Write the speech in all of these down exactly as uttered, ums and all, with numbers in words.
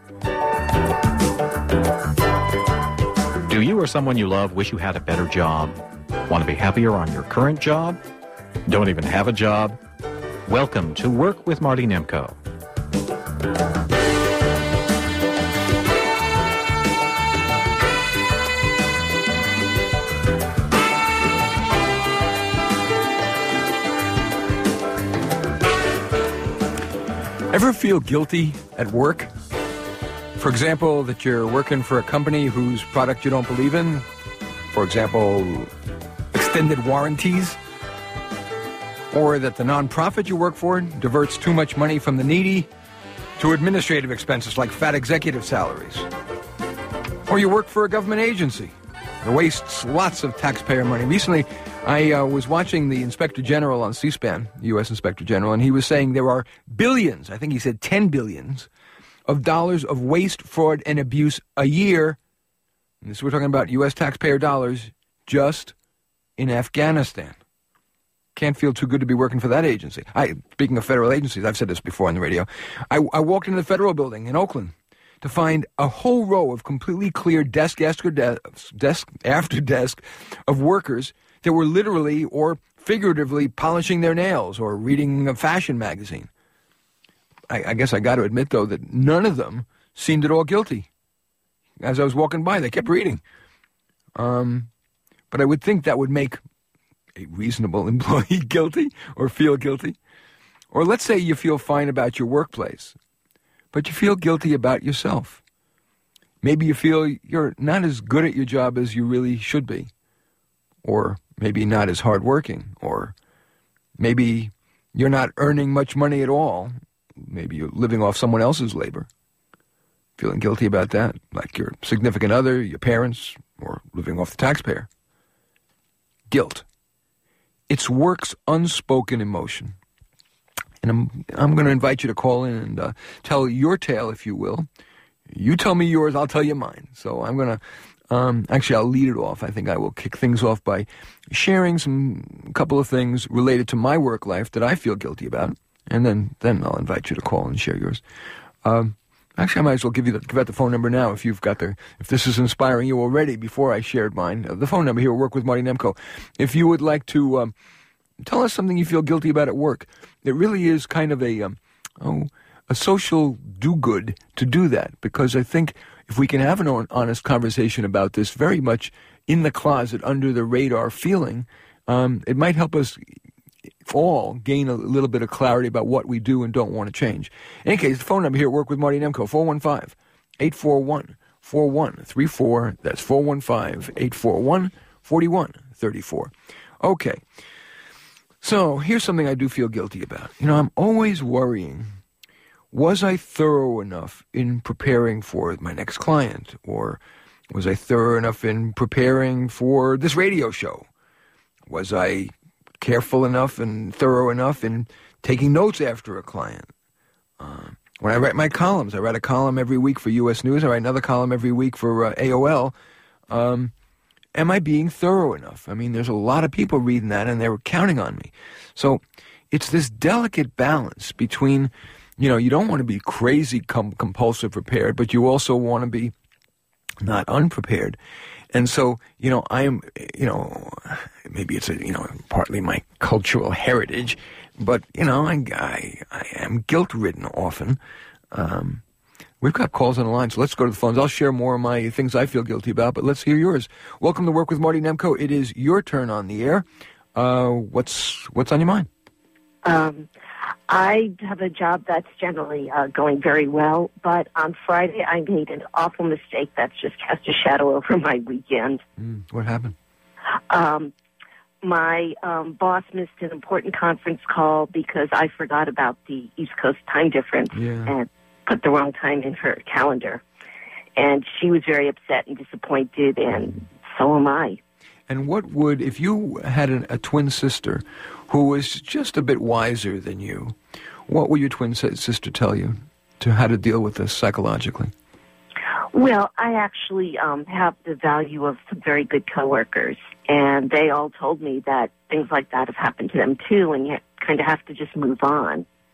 Do you or someone you love wish you had a better job? Want to be happier on your current job? Don't even have a job? Welcome to Work with Marty Nemko. Ever feel guilty at work? For example, that you're working for a company whose product you don't believe in? For example, extended warranties? Or that the nonprofit you work for diverts too much money from the needy to administrative expenses like fat executive salaries? Or you work for a government agency that wastes lots of taxpayer money. Recently, I uh, was watching the Inspector General on C-SPAN, U S Inspector General, and he was saying there are billions, I think he said ten billions, of dollars of waste, fraud, and abuse a year. And this we're talking about U S taxpayer dollars just in Afghanistan. Can't feel too good to be working for that agency. I, speaking of federal agencies, I've said this before on the radio. I, I walked into the federal building in Oakland to find a whole row of completely clear desk after desk, desk after desk of workers that were literally or figuratively polishing their nails or reading a fashion magazine. I, I guess I got to admit, though, that none of them seemed at all guilty. As I was walking by, they kept reading. Um, but I would think that would make a reasonable employee guilty or feel guilty. Or let's say you feel fine about your workplace, but you feel guilty about yourself. Maybe you feel you're not as good at your job as you really should be. Or maybe not as hardworking. Or maybe you're not earning much money at all. Maybe you're living off someone else's labor. Feeling guilty about that, like your significant other, your parents, or living off the taxpayer. Guilt. It's work's unspoken emotion. And I'm I'm going to invite you to call in and uh, tell your tale, if you will. You tell me yours, I'll tell you mine. So I'm going to, um, actually I'll lead it off. I think I will kick things off by sharing some a couple of things related to my work life that I feel guilty about. And then, then I'll invite you to call and share yours. Um, actually, I might as well give you the, give out the phone number now if you've got the, if this is inspiring you already before I shared mine. Uh, the phone number here, Work with Marty Nemko. If you would like to um, tell us something you feel guilty about at work, it really is kind of a, um, oh, a social do-good to do that. Because I think if we can have an honest conversation about this very much in the closet, under the radar feeling, um, it might help us all gain a little bit of clarity about what we do and don't want to change. In any case, the phone number here at Work with Marty Nemko, four one five, eight four one, four one three four. That's four one five, eight four one, four one three four. Okay. So here's something I do feel guilty about. You know, I'm always worrying, was I thorough enough in preparing for my next client? Or was I thorough enough in preparing for this radio show? Was I careful enough and thorough enough in taking notes after a client? Uh, when I write my columns, I write a column every week for U S News. I write another column every week for uh, A O L. Um, am I being thorough enough? I mean, there's a lot of people reading that, and they're counting on me. So it's this delicate balance between, you know, you don't want to be crazy com- compulsive prepared, but you also want to be not unprepared. And so, you know, I am, you know, maybe it's, a, you know, partly my cultural heritage, but, you know, I, I, I am guilt-ridden often. Um, we've got calls on the line, so let's go to the phones. I'll share more of my things I feel guilty about, but let's hear yours. Welcome to Work with Marty Nemko. It is your turn on the air. Uh, what's what's on your mind? Um, I have a job that's generally uh, going very well, but on Friday I made an awful mistake that's just cast a shadow over my weekend. Mm, what happened? Um, my um, boss missed an important conference call because I forgot about the East Coast time difference yeah. and put the wrong time in her calendar. And she was very upset and disappointed, and so am I. And what would, if you had an, a twin sister who was just a bit wiser than you, what would your twin sister tell you to how to deal with this psychologically? Well, I actually um, have the value of some very good coworkers, and they all told me that things like that have happened to them too, and you kind of have to just move on.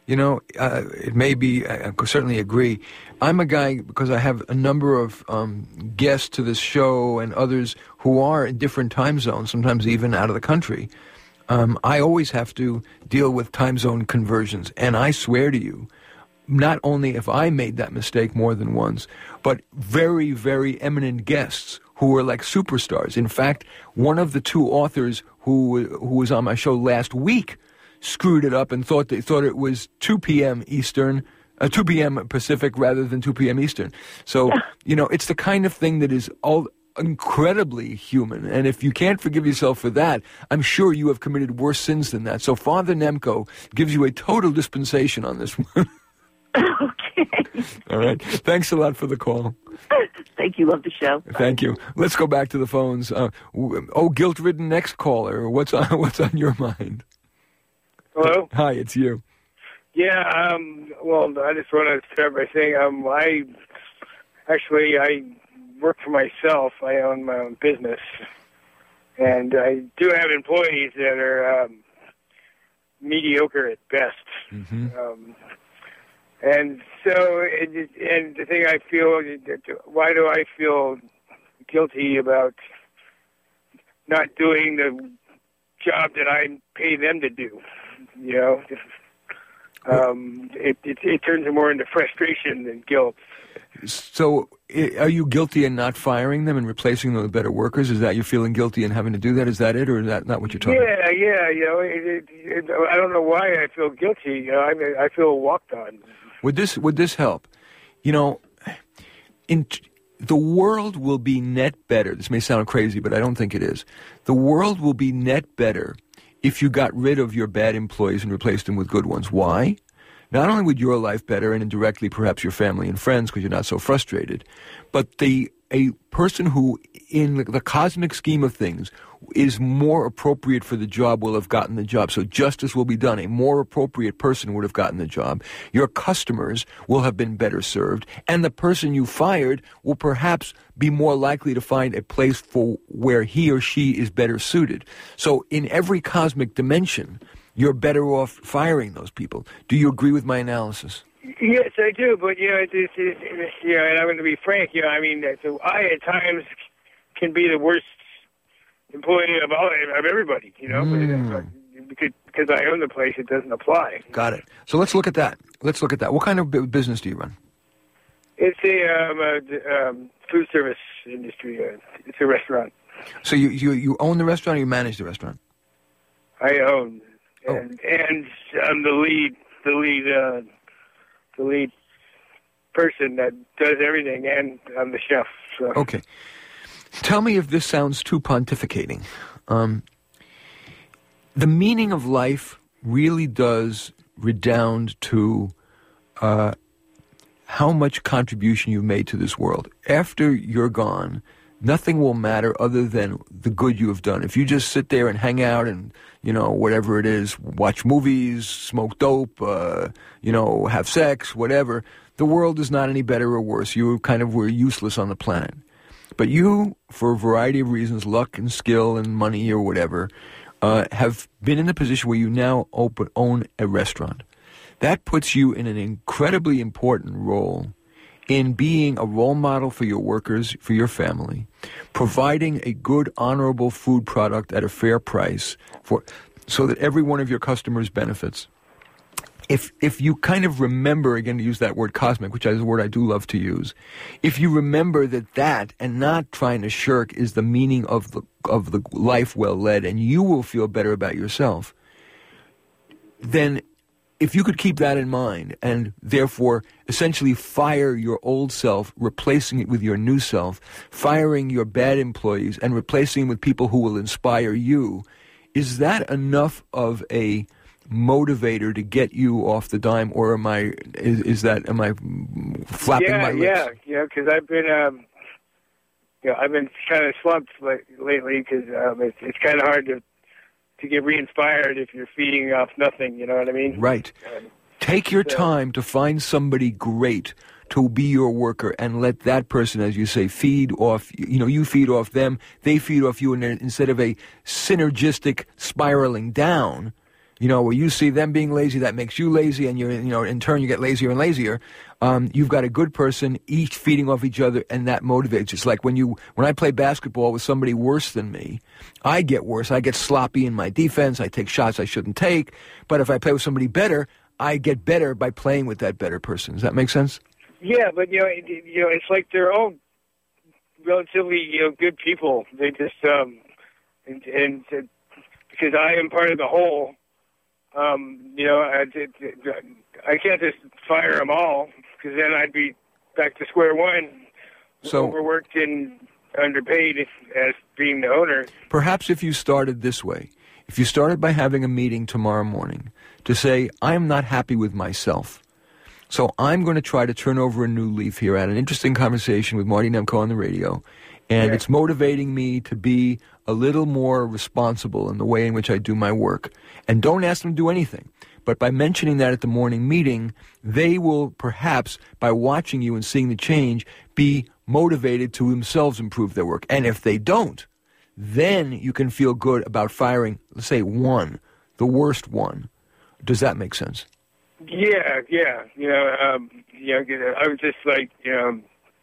You know, uh, it may be, I I certainly agree. I'm a guy, because I have a number of um, guests to this show and others who are in different time zones, sometimes even out of the country. Um, I always have to deal with time zone conversions. And I swear to you, not only have I made that mistake more than once, but very, very eminent guests who were like superstars. In fact, one of the two authors who who was on my show last week screwed it up and thought they thought it was two p.m. Eastern, uh, two p.m. Pacific rather than two p.m. Eastern. So, you know, it's the kind of thing that is all incredibly human. And if you can't forgive yourself for that, I'm sure you have committed worse sins than that. So Father Nemko gives you a total dispensation on this one. Okay. All right. Thanks a lot for the call. Thank you. Love the show. Thank you. Let's go back to the phones. Uh, oh, guilt-ridden next caller. What's on, what's on your mind? Hello? Hi, it's you. Yeah, um, well, I just want to start by saying um, I actually, I work for myself. I own my own business. And I do have employees that are um, mediocre at best. Mm-hmm. Um, and so, it, and the thing I feel, why do I feel guilty about not doing the job that I pay them to do? You know, um, it, it it turns more into frustration than guilt. So, are you guilty in not firing them and replacing them with better workers? Is that you're feeling guilty in having to do that? Is that it, or is that not what you're talking yeah, about? Yeah, yeah. You know, it, it, it, I don't know why I feel guilty. You know, I mean, I feel walked on. Would this would this help? You know, in the world will be net better. This may sound crazy, but I don't think it is. The world will be net better if you got rid of your bad employees and replaced them with good ones. Why? Not only would your life better, and indirectly perhaps your family and friends, because you're not so frustrated, but the a person who, in the, the cosmic scheme of things, is more appropriate for the job will have gotten the job. So justice will be done. A more appropriate person would have gotten the job. Your customers will have been better served, and the person you fired will perhaps be more likely to find a place for where he or she is better suited. So in every cosmic dimension, you're better off firing those people. Do you agree with my analysis? Yes, I do, but, you know, it's, it's, it's, you know, and I'm going to be frank, you know, I mean, so I, at times, can be the worst employee of all, of everybody, you know, mm. but because, because I own the place, it doesn't apply. Got it. So let's look at that. Let's look at that. What kind of business do you run? It's a, um, a um, food service industry. Uh, it's a restaurant. So you, you, you own the restaurant or you manage the restaurant? I own. Oh. And, and I'm the lead, the lead, uh, the lead person that does everything, and I'm the chef. So. Okay. Tell me if this sounds too pontificating. Um, the meaning of life really does redound to uh, how much contribution you've made to this world. After you're gone, nothing will matter other than the good you have done. If you just sit there and hang out and, you know, whatever it is, watch movies, smoke dope, uh, you know, have sex, whatever, the world is not any better or worse. You kind of were useless on the planet. But you, for a variety of reasons, luck and skill and money or whatever, uh, have been in a position where you now open, own a restaurant. That puts you in an incredibly important role in being a role model for your workers, for your family, providing a good, honorable food product at a fair price for so that every one of your customers benefits. If if you kind of remember, again to use that word cosmic, which is a word I do love to use, if you remember that that and not trying to shirk is the meaning of the of the life well led, and you will feel better about yourself, then if you could keep that in mind and therefore essentially fire your old self, replacing it with your new self, firing your bad employees and replacing them with people who will inspire you, is that enough of a motivator to get you off the dime, or am I, is, is that, am I flapping yeah, my lips? Yeah, yeah, because I've been, um, you know, I've been kind of slumped lately because um, it's, it's kind of hard to to get re-inspired if you're feeding off nothing, you know what I mean? Right. Um, Take your so. time to find somebody great to be your worker and let that person, as you say, feed off, you know, you feed off them, they feed off you, and instead of a synergistic spiraling down, You know, where you see them being lazy, that makes you lazy, and you're, you know, in turn you get lazier and lazier. Um, you've got a good person, each feeding off each other, and that motivates. It's like when you, when I play basketball with somebody worse than me, I get worse. I get sloppy in my defense. I take shots I shouldn't take. But if I play with somebody better, I get better by playing with that better person. Does that make sense? Yeah, but you know, it, you know, it's like they're all relatively, you know, good people. They just, um, and, and uh, because I am part of the whole. Um, you know, I, I can't just fire them all, because then I'd be back to square one, so overworked and underpaid as being the owner. Perhaps if you started this way, if you started by having a meeting tomorrow morning to say, I am not happy with myself, so I'm going to try to turn over a new leaf here. I had an interesting conversation with Marty Nemko on the radio, and yeah. It's motivating me to be a little more responsible in the way in which I do my work. And don't ask them to do anything. But by mentioning that at the morning meeting, they will perhaps, by watching you and seeing the change, be motivated to themselves improve their work. And if they don't, then you can feel good about firing, let's say, one, the worst one. Does that make sense? Yeah, yeah. You know, um, you know, I was just like, you know,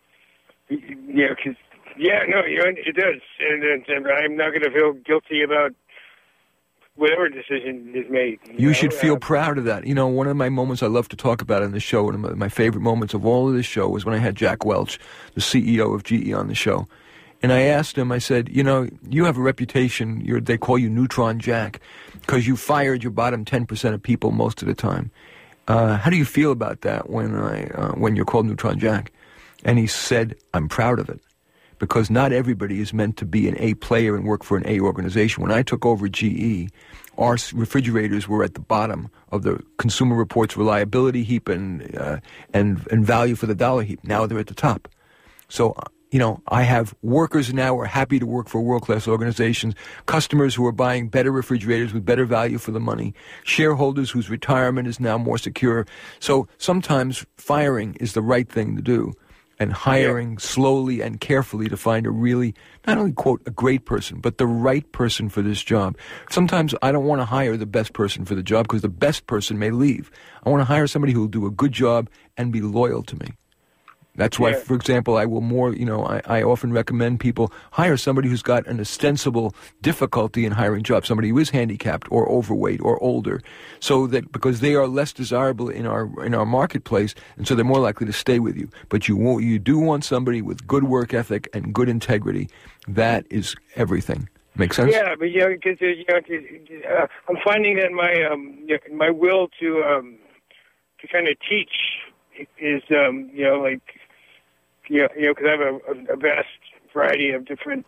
you know, because, yeah, no, you know, it does. And, and, and I'm not going to feel guilty about whatever decision is made. You, you know? should feel uh, proud of that. You know, one of my moments I love to talk about in the show, one of my, my favorite moments of all of this show was when I had Jack Welch, the C E O of G E, on the show. And I asked him, I said, you know, you have a reputation, you're, they call you Neutron Jack, because you fired your bottom ten percent of people most of the time. Uh, how do you feel about that when I uh, when you're called Neutron Jack? And he said, I'm proud of it. Because not everybody is meant to be an A player and work for an A organization. When I took over G E, our refrigerators were at the bottom of the Consumer Reports reliability heap and uh, and and value for the dollar heap. Now they're at the top. So, you know, I have workers now who are happy to work for world-class organizations, customers who are buying better refrigerators with better value for the money, shareholders whose retirement is now more secure. So sometimes firing is the right thing to do. And hiring yeah. slowly and carefully to find a really, not only, quote, a great person, but the right person for this job. Sometimes I don't want to hire the best person for the job because the best person may leave. I want to hire somebody who will do a good job and be loyal to me. That's why, yeah. for example, I will more, you know, I, I often recommend people hire somebody who's got an ostensible difficulty in hiring jobs, somebody who is handicapped or overweight or older, so that because they are less desirable in our in our marketplace, and so they're more likely to stay with you. But you won't, you do want somebody with good work ethic and good integrity. That is everything. Make sense? Yeah, but you know, because you know, uh, I'm finding that my um, my will to um, to kind of teach is um, you know like. You know, you know, because I have a, a vast variety of different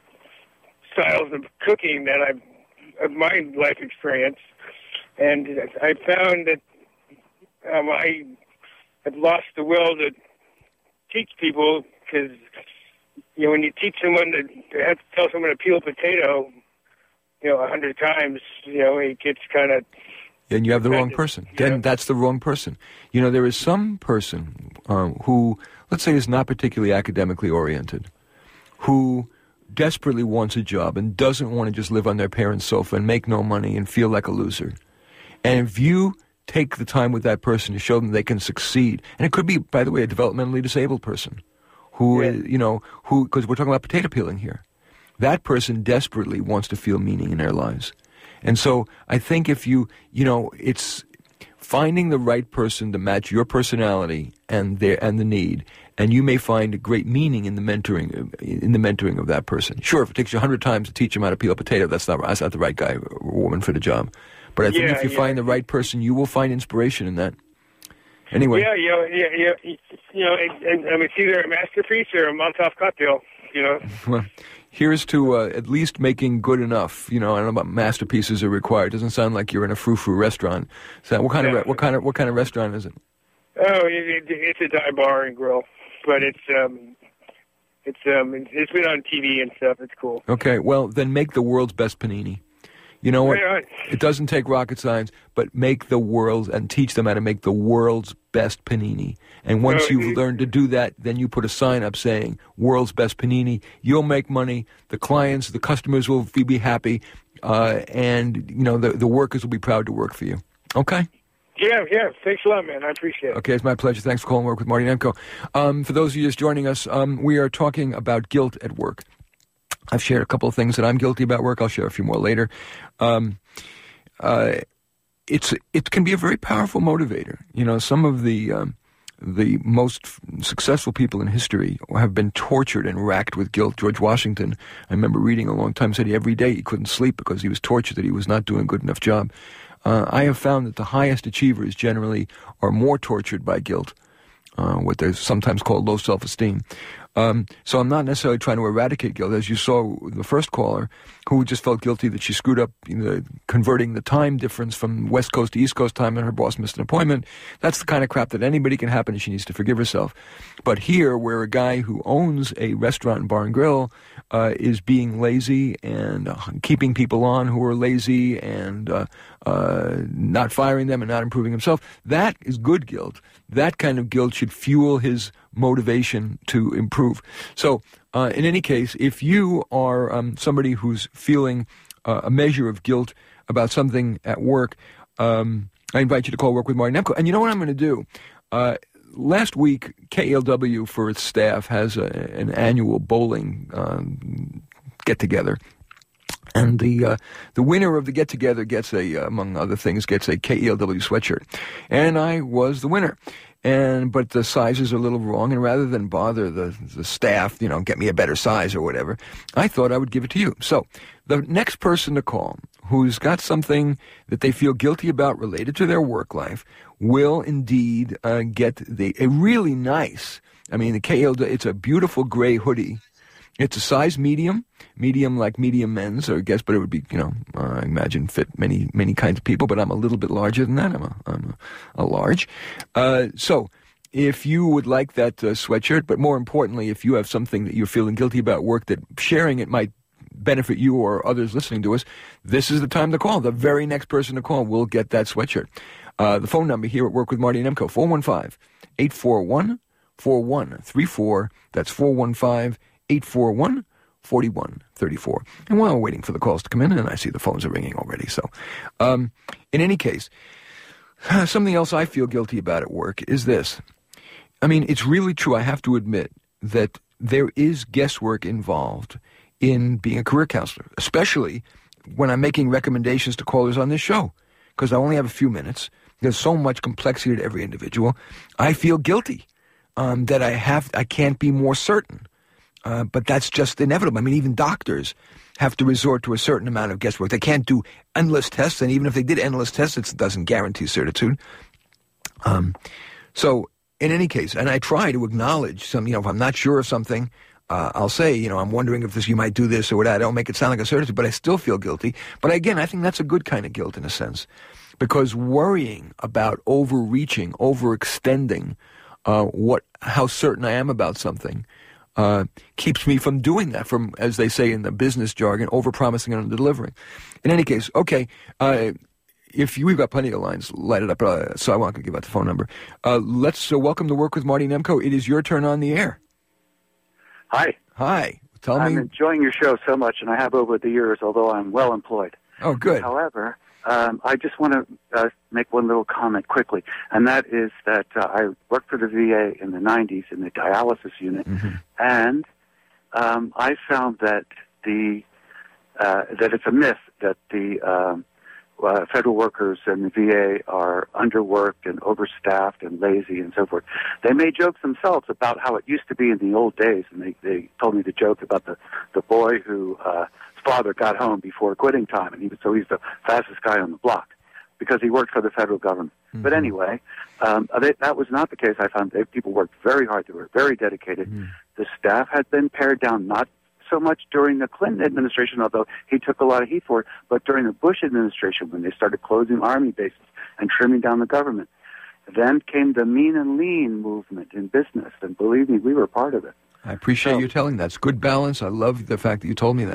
styles of cooking that I've, of my life experience, and I found that um, I have lost the will to teach people because, you know, when you teach someone to, to have to tell someone to peel a potato, you know, a hundred times, you know, it gets kind of. Then you have the wrong person. Then know? That's the wrong person. You know, there is some person um, who, let's say, is not particularly academically oriented, who desperately wants a job and doesn't want to just live on their parents' sofa and make no money and feel like a loser. And if you take the time with that person to show them they can succeed, and it could be, by the way, a developmentally disabled person who, yeah. is, you know, who, because we're talking about potato peeling here, that person desperately wants to feel meaning in their lives. And so I think if you, you know, it's finding the right person to match your personality and their and the need, and you may find a great meaning in the mentoring in the mentoring of that person. Sure, if it takes you a hundred times to teach them how to peel a potato, that's not that's not the right guy or woman for the job. But I think yeah, if you yeah. find the right person, you will find inspiration in that. Anyway. Yeah, you know, yeah, yeah, you know, and, and, I mean, it's either a masterpiece or a Molotov cocktail. You know. Well, here's to uh, at least making good enough. You know, I don't know about masterpieces are required. It doesn't sound like you're in a frou-frou restaurant. So what kind yeah. of re- what kind of what kind of restaurant is it? Oh, it, it, it's a dive bar and grill, but it's um, it's um, it's been on T V and stuff. It's cool. Okay, well then make the world's best panini. You know what? Right on. It doesn't take rocket science, but make the world and teach them how to make the world's best panini. And once No, you've it- learned to do that, then you put a sign up saying, world's best panini. You'll make money. The clients, the customers will be happy. Uh, and, you know, the, the workers will be proud to work for you. Okay? Yeah, yeah. Thanks a lot, man. I appreciate it. Okay, it's my pleasure. Thanks for calling Work with Marty Nemko. Um, for those of you just joining us, um, we are talking about guilt at work. I've shared a couple of things that I'm guilty about work. I'll share a few more later. Um, uh, it's it can be a very powerful motivator. You know, some of the um, the most successful people in history have been tortured and racked with guilt. George Washington, I remember reading a long time, said he, every day he couldn't sleep because he was tortured that he was not doing a good enough job. Uh, I have found that the highest achievers generally are more tortured by guilt, uh, what they're sometimes called low self-esteem. Um, so I'm not necessarily trying to eradicate guilt, as you saw the first caller, who just felt guilty that she screwed up, you know, converting the time difference from West Coast to East Coast time, and her boss missed an appointment. That's the kind of crap that anybody can happen, and she needs to forgive herself. But here, where a guy who owns a restaurant and bar and grill uh, is being lazy and uh, keeping people on who are lazy and uh, uh, not firing them and not improving himself, that is good guilt. That kind of guilt should fuel his motivation to improve. So, uh, in any case, if you are um, somebody who's feeling uh, a measure of guilt about something at work, um, I invite you to call Work with Marty Nemko. And you know what I'm going to do? Uh, last week, K E L W, for its staff, has a, an annual bowling um, get-together. And the uh, the winner of the get-together gets a, uh, among other things, gets a K E L W sweatshirt. And I was the winner. And but the sizes are a little wrong, and rather than bother the, the staff, you know, get me a better size or whatever, I thought I would give it to you. So the next person to call who's got something that they feel guilty about related to their work life will indeed uh, get the a really nice, I mean, the K E L W, it's a beautiful gray hoodie. It's a size medium, medium like medium men's, or I guess, but it would be, you know, uh, I imagine fit many, many kinds of people, but I'm a little bit larger than that. I'm a, I'm a, a large. Uh, so if you would like that uh, sweatshirt, but more importantly, if you have something that you're feeling guilty about work, that sharing it might benefit you or others listening to us, this is the time to call. The very next person to call will get that sweatshirt. Uh, the phone number here at Work with Marty Nemko, four one five, eight four one, four one three four. That's four one five, eight four one, four one three four. And while we're waiting for the calls to come in, and I see the phones are ringing already, so um, in any case, something else I feel guilty about at work is this. I mean, it's really true, I have to admit, that there is guesswork involved in being a career counselor, especially when I'm making recommendations to callers on this show, because I only have a few minutes. There's so much complexity to every individual. I feel guilty um, that I have, I can't be more certain. Uh, but that's just inevitable. I mean, even doctors have to resort to a certain amount of guesswork. They can't do endless tests, and even if they did endless tests, it doesn't guarantee certitude. Um, so, in any case, and I try to acknowledge some, you know, if I'm not sure of something, uh, I'll say, you know, I'm wondering if this, you might do this or whatever. I don't make it sound like a certitude, but I still feel guilty. But again, I think that's a good kind of guilt in a sense, because worrying about overreaching, overextending, uh, what, how certain I am about something, Uh, keeps me from doing that, from, as they say in the business jargon, over-promising and under-delivering. In any case, okay, uh, if you, we've got plenty of lines lighted up, uh, so I won't give out the phone number. Uh, let's uh, welcome to Work with Marty Nemko. It is your turn on the air. Hi. Hi. Tell I'm me. enjoying your show so much, and I have over the years, although I'm well employed. Oh, good. However, um, I just want to uh, make one little comment quickly, and that is that uh, I worked for the V A in the nineties in the dialysis unit, Mm-hmm. and um, I found that the uh, that it's a myth that the um, uh, federal workers in the V A are underworked and overstaffed and lazy and so forth. They made jokes themselves about how it used to be in the old days, and they, they told me the joke about the, the boy who uh, his father got home before quitting time, and he was, so he's the fastest guy on the block because he worked for the federal government. Mm-hmm. But anyway, um, they, that was not the case. I found they, people worked very hard. They were very dedicated. Mm-hmm. The staff had been pared down, not so much during the Clinton administration, although he took a lot of heat for it, but during the Bush administration when they started closing army bases and trimming down the government. Then came the mean and lean movement in business, and believe me, we were part of it. I appreciate so, you telling that. It's good balance. I love the fact that you told me that.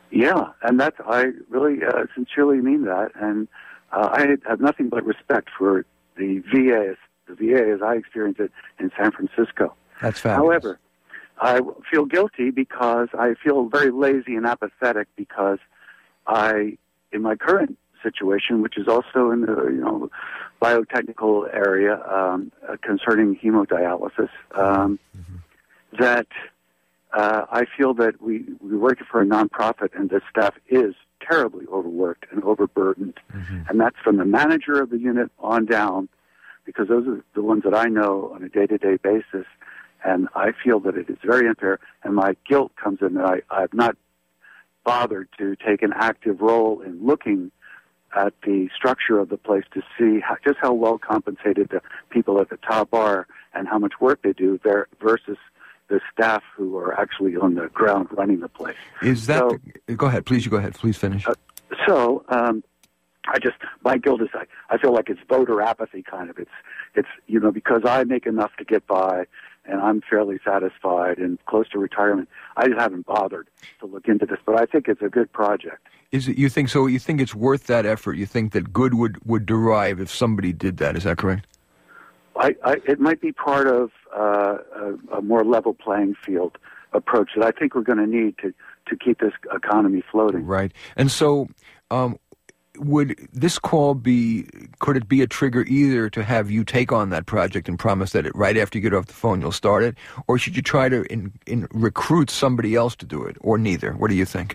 Yeah, and that's, I really uh, sincerely mean that, and uh, I have nothing but respect for the V A, the V A as I experienced it in San Francisco. That's fabulous. However, I feel guilty because I feel very lazy and apathetic because I, in my current situation, which is also in the you know biotechnical area um, uh, concerning hemodialysis, um, mm-hmm. that uh, I feel that we we're working for a nonprofit and the staff is terribly overworked and overburdened, mm-hmm. and that's from the manager of the unit on down, because those are the ones that I know on a day-to-day basis. And I feel that it is very unfair, and my guilt comes in that I, I have not bothered to take an active role in looking at the structure of the place to see how, just how well compensated the people at the top are and how much work they do there versus the staff who are actually on the ground running the place. Is that... So, the, go ahead, please, you go ahead. Please finish. Uh, so, um, I just, my guilt is, I, I feel like it's voter apathy kind of. It's, it's, you know, because I make enough to get by, and I'm fairly satisfied and close to retirement. I just haven't bothered to look into this, but I think it's a good project. Is it? You think so? You think it's worth that effort? You think that good would, would derive if somebody did that? Is that correct? I, I it might be part of uh, a, a more level playing field approach that I think we're going to need to to keep this economy floating. Right. And so, um, would this call be, could it be a trigger either to have you take on that project and promise that it, right after you get off the phone you'll start it, or should you try to in, in recruit somebody else to do it, or neither? What do you think?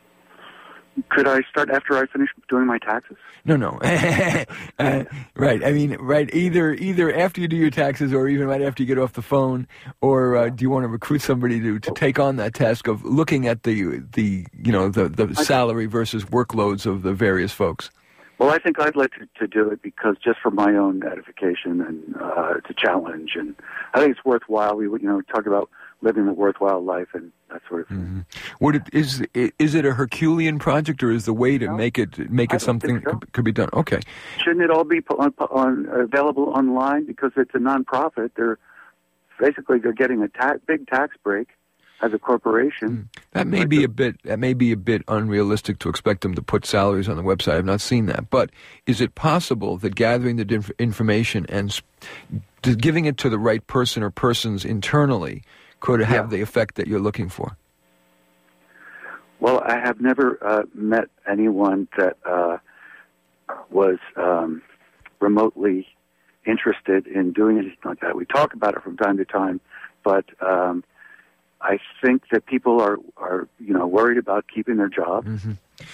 Could I start after I finish doing my taxes? No, no. uh, right. I mean, right. Either either after you do your taxes, or even right after you get off the phone, or uh, do you want to recruit somebody to, to take on that task of looking at the the you know the the salary versus workloads of the various folks? Well, I think I'd like to, to do it because just for my own edification and uh, to challenge, and I think it's worthwhile. We you know talk about living a worthwhile life and that sort of thing. Mm-hmm. Would it is is it a Herculean project, or is the way to no, make it make it something so. could, could be done? Okay. Shouldn't it all be on, on, available online because it's a nonprofit? They're basically they're getting a ta- big tax break as a corporation. Mm. That may be a bit that may be a bit unrealistic to expect them to put salaries on the website. I've not seen that, but is it possible that gathering the inf- information and sp- giving it to the right person or persons internally could have yeah. the effect that you're looking for? Well, I have never uh, met anyone that uh, was um, remotely interested in doing anything like that. We talk about it from time to time, but um, I think that people are, are, you know, worried about keeping their job mm-hmm.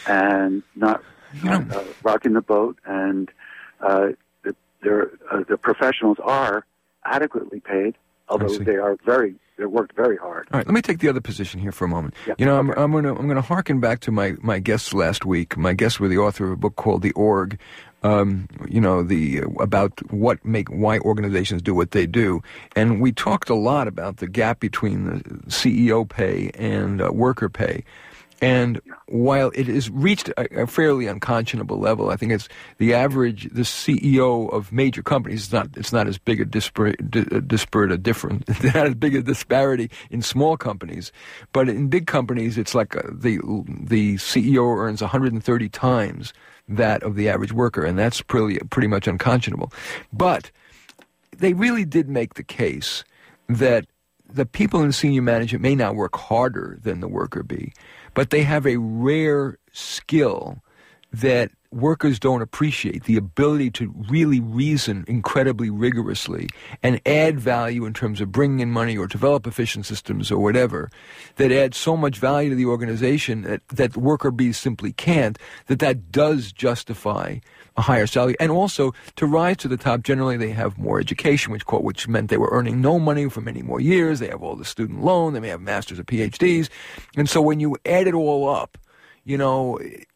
and not, not uh, rocking the boat, and uh, the, uh, the professionals are adequately paid, although they are very They worked very hard. All right, let me take the other position here for a moment. Yeah, you know, okay. I'm, I'm going to I'm going to harken back to my, my guests last week. My guests were the author of a book called The Org. Um, you know, the about what make why organizations do what they do, and we talked a lot about the gap between the C E O pay and uh, worker pay. And while it has reached a, a fairly unconscionable level, I think it's the average, the C E O of major companies, it's not, it's not as big a disparate, disparate a different, not as big a disparity in small companies. But in big companies, it's like uh, the, the C E O earns one hundred thirty times that of the average worker, and that's pretty, pretty much unconscionable. But they really did make the case that the people in senior management may not work harder than the worker bee, but they have a rare skill that workers don't appreciate, the ability to really reason incredibly rigorously and add value in terms of bringing in money or develop efficient systems or whatever, that adds so much value to the organization that, that worker bees simply can't, that that does justify a higher salary. And also, to rise to the top, generally they have more education, which, which meant they were earning no money for many more years. They have all the student loan. They may have masters or P H Ds. And so when you add it all up, you know,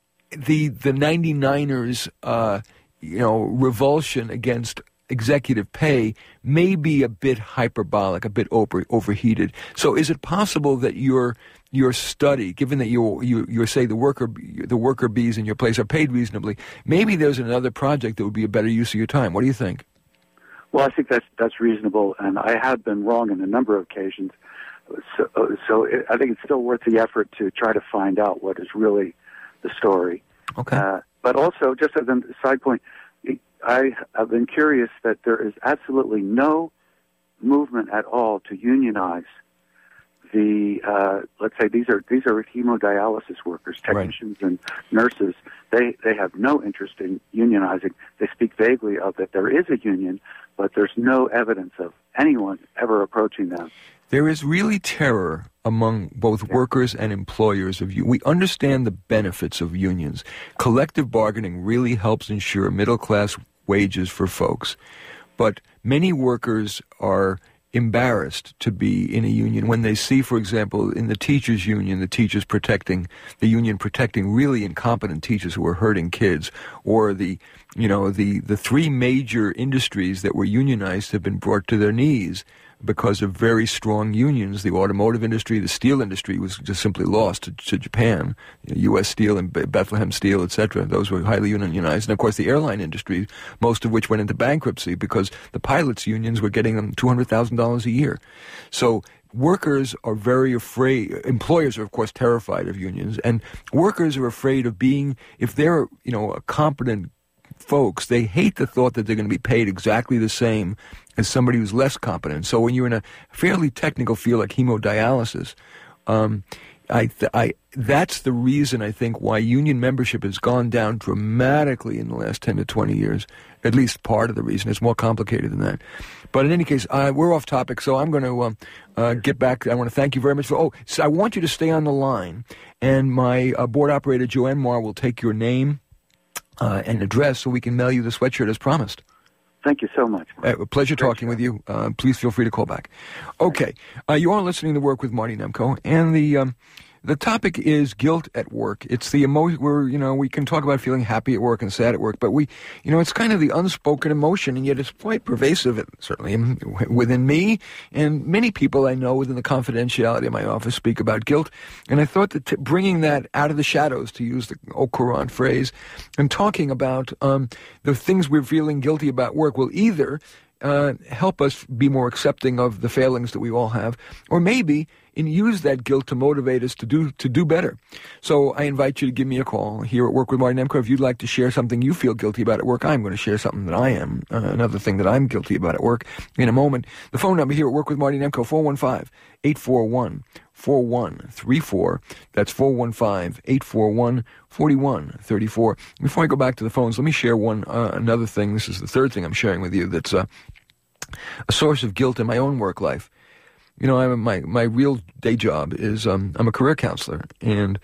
the the ninety-niners, uh, you know, revulsion against executive pay may be a bit hyperbolic, a bit over, overheated. So is it possible that your your study, given that you you you say the worker the worker bees in your place are paid reasonably, maybe there's another project that would be a better use of your time? What do you think? Well, I think that's that's reasonable, and I have been wrong on a number of occasions. so, so it, I think it's still worth the effort to try to find out what is really the story. Okay. Uh, but also, just as a side point, I have been curious that there is absolutely no movement at all to unionize the, uh, let's say these are these are hemodialysis workers, technicians right. and nurses. They they have no interest in unionizing. They speak vaguely of that there is a union, but there's no evidence of anyone ever approaching them. There is really terror among both yeah. workers and employers of you. We understand the benefits of unions. Collective bargaining really helps ensure middle-class wages for folks. But many workers are embarrassed to be in a union when they see, for example, in the teachers' union, the teachers protecting, the union protecting really incompetent teachers who are hurting kids, or the, you know, the, the three major industries that were unionized have been brought to their knees because of very strong unions. The automotive industry, the steel industry was just simply lost to, to Japan. U S Steel and Bethlehem Steel, et cetera. Those were highly unionized. And, of course, the airline industry, most of which went into bankruptcy because the pilots' unions were getting them two hundred thousand dollars a year. So workers are very afraid. Employers are, of course, terrified of unions. And workers are afraid of being, if they're, you know, a competent folks, they hate the thought that they're going to be paid exactly the same as somebody who's less competent. So when you're in a fairly technical field like hemodialysis, um, I, th- I, that's the reason I think why union membership has gone down dramatically in the last ten to twenty years. At least part of the reason. It's more complicated than that. But in any case, uh, we're off topic, so I'm going to um, uh, get back. I want to thank you very much for. Oh, so I want you to stay on the line, and my uh, board operator Joanne Marr will take your name uh, and address so we can mail you the sweatshirt as promised. Thank you so much. Uh, pleasure talking with you. Uh, please feel free to call back. Okay, uh, you are listening to Work with Marty Nemko, and the um, the topic is guilt at work. It's the emotion where, you know, we can talk about feeling happy at work and sad at work, but we, you know, it's kind of the unspoken emotion, and yet it's quite pervasive, certainly within me and many people I know within the confidentiality of my office speak about guilt. And I thought that t- bringing that out of the shadows, to use the old Quran phrase, and talking about um, the things we're feeling guilty about work will either uh, help us be more accepting of the failings that we all have, or maybe and use that guilt to motivate us to do to do better. So I invite you to give me a call here at Work with Marty Nemko. If you'd like to share something you feel guilty about at work, I'm going to share something that I am, uh, another thing that I'm guilty about at work in a moment. The phone number here at Work with Marty Nemko, four one five, eight four one, four one three four. That's four one five, eight four one, four one three four. Before I go back to the phones, let me share one uh, another thing. This is the third thing I'm sharing with you that's uh, a source of guilt in my own work life. You know, I'm, my my real day job is um, I'm a career counselor, and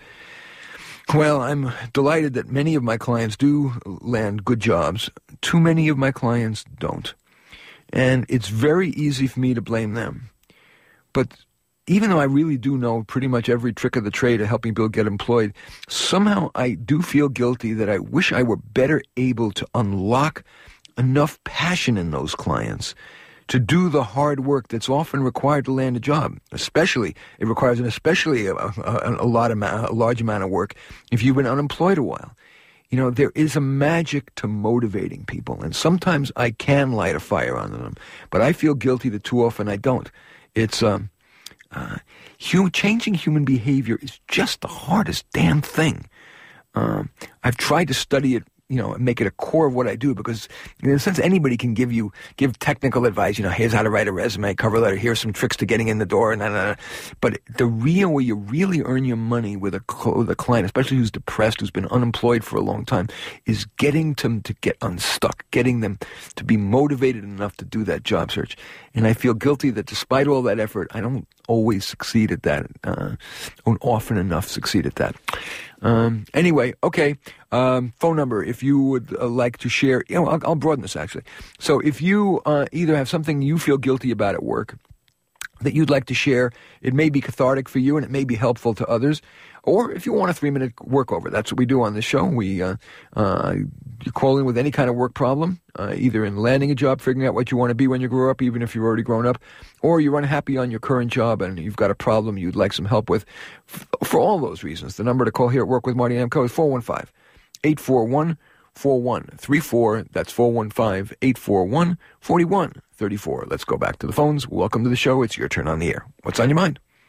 well, I'm delighted that many of my clients do land good jobs. Too many of my clients don't, and it's very easy for me to blame them. But even though I really do know pretty much every trick of the trade of helping people get employed, somehow I do feel guilty that I wish I were better able to unlock enough passion in those clients to do the hard work that's often required to land a job. Especially, it requires an especially a, a, a lot amount, a large amount of work if you've been unemployed a while. You know, there is a magic to motivating people, and sometimes I can light a fire under them, but I feel guilty that too often I don't. It's um, uh, hum- changing human behavior is just the hardest damn thing. Um, I've tried to study it, you know, make it a core of what I do, because in a sense anybody can give you, give technical advice, you know, here's how to write a resume, cover letter, here's some tricks to getting in the door, and nah, nah, nah. But the real, where you really earn your money with a, with a client, especially who's depressed, who's been unemployed for a long time, is getting them to get unstuck, getting them to be motivated enough to do that job search. And I feel guilty that despite all that effort, I don't always succeed at that, uh, don't often enough succeed at that. Um, anyway, okay, um, phone number, if you would uh, like to share, you know, I'll, I'll broaden this actually. So if you uh, either have something you feel guilty about at work that you'd like to share, it may be cathartic for you and it may be helpful to others, or if you want a three-minute workover, that's what we do on this show. We uh, uh, you call in with any kind of work problem, uh, either in landing a job, figuring out what you want to be when you grow up, even if you've already grown up, or you're unhappy on your current job and you've got a problem you'd like some help with. F- for all those reasons, the number to call here at Work with Marty Nemko is four one five, eight four one, four one three four. That's four one five, eight four one, four one three four. Let's go back to the phones. Welcome to the show. It's your turn on the air. What's on your mind?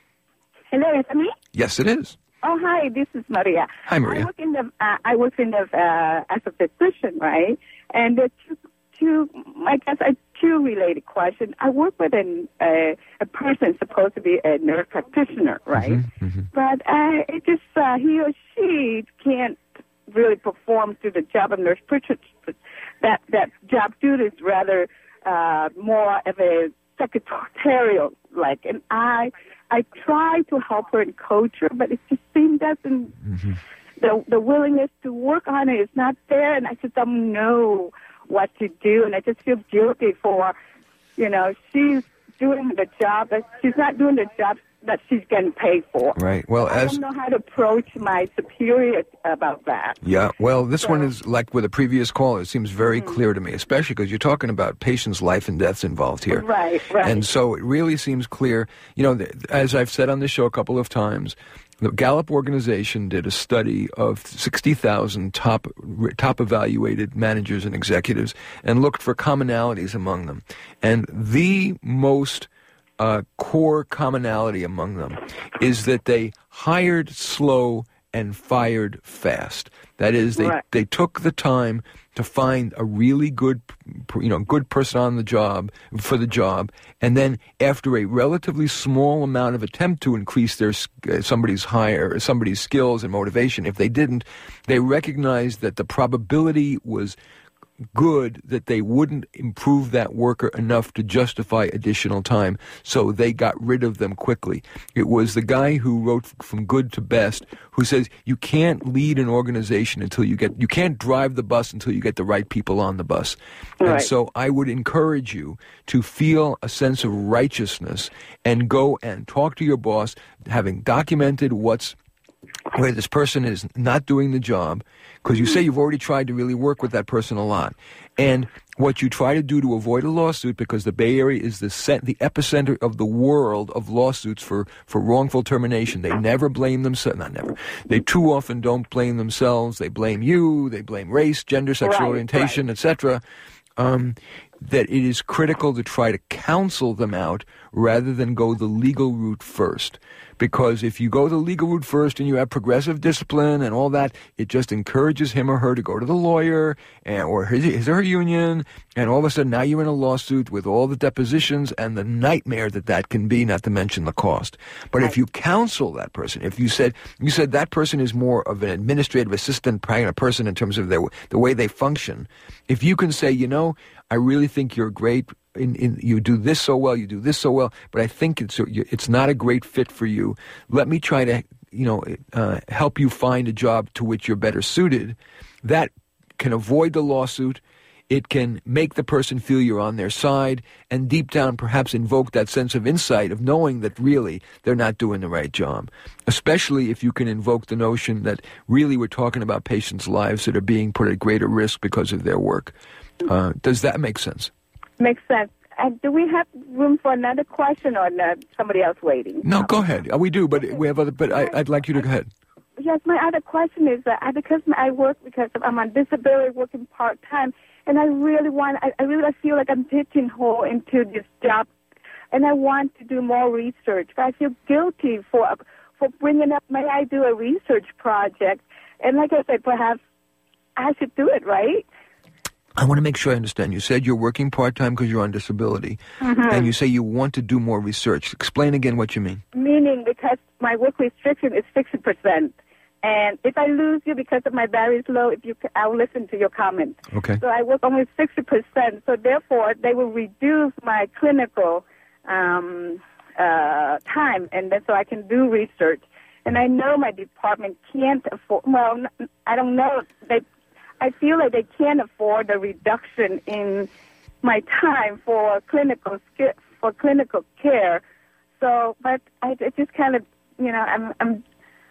Hello, is it me? Yes, it is. Oh, hi, this is Maria. Hi, Maria. I work in the, uh, I work in the, uh, as a physician, right? And the two, two, I guess I two related questions. I work with an, uh, a person supposed to be a nurse practitioner, right? Mm-hmm, mm-hmm. But uh, it just, uh, he or she can't really perform to the job of nurse practitioner. That, that job duty is rather, uh, more of a secretarial, like, and I, I try to help her and coach her, but it just seems doesn't, mm-hmm. the the willingness to work on it is not there, and I just don't know what to do, and I just feel guilty for, you know, she's doing the job, but she's not doing the job that she's getting paid for. Right. Well, I as don't know how to approach my superior about that. Yeah. Well, this so, one is like with a previous caller. It seems very mm-hmm. clear to me, especially because you're talking about patients' life and deaths involved here. Right. Right. And so it really seems clear. You know, as I've said on this show a couple of times, the Gallup organization did a study of sixty thousand top top evaluated managers and executives and looked for commonalities among them. And the most uh, core commonality among them is that they hired slow and fired fast. That is, they, right. they took the time to find a really good, you know, good person on the job for the job, and then after a relatively small amount of attempt to increase their somebody's hire, somebody's skills and motivation, if they didn't, they recognized that the probability was good that they wouldn't improve that worker enough to justify additional time, so they got rid of them quickly. It was the guy who wrote From Good to Best who says you can't lead an organization until you get, you can't drive the bus until you get the right people on the bus. Right. And so I would encourage you to feel a sense of righteousness and go and talk to your boss, having documented what's where this person is not doing the job, because you say you've already tried to really work with that person a lot. And what you try to do to avoid a lawsuit, because the Bay Area is the cent- the epicenter of the world of lawsuits for, for wrongful termination. They never blame themselves. Not never. They too often don't blame themselves. They blame you. They blame race, gender, sexual right, orientation, right. et cetera. Um, that it is critical to try to counsel them out rather than go the legal route first. Because if you go the legal route first and you have progressive discipline and all that, it just encourages him or her to go to the lawyer and, or his, his or her union, and all of a sudden now you're in a lawsuit with all the depositions and the nightmare that that can be, not to mention the cost. But right. if you counsel that person, if you said you said that person is more of an administrative assistant kind of person in terms of their, the way they function, if you can say, you know, I really think you're great, In, in, you do this so well, you do this so well, but I think it's it's not a great fit for you. Let me try to, you know, uh, help you find a job to which you're better suited. That can avoid the lawsuit. It can make the person feel you're on their side, and deep down perhaps invoke that sense of insight of knowing that really they're not doing the right job. Especially if you can invoke the notion that really we're talking about patients' lives that are being put at greater risk because of their work. Uh, does that make sense? Makes sense. And do we have room for another question, or uh, somebody else waiting? No, go ahead. Uh, we do, but we have other. But I, I'd like you to go ahead. Yes, my other question is that uh, because I work because I'm on disability, working part time, and I really want. I, I really feel like I'm pigeonholed into this job, and I want to do more research. But I feel guilty for for bringing up. May I do a research project? And like I said, perhaps I should do it, right? I want to make sure I understand. You said you're working part-time because you're on disability, mm-hmm. and you say you want to do more research. Explain again what you mean. Meaning because my work restriction is sixty percent, and if I lose you because of my barrier is low, if you, I'll listen to your comment. Okay. So I work only sixty percent, so therefore they will reduce my clinical um, uh, time, and then so I can do research. And I know my department can't afford, well, I don't know, they I feel like they can't afford the reduction in my time for clinical for clinical care. So, but I it just kind of, you know, I'm. I'm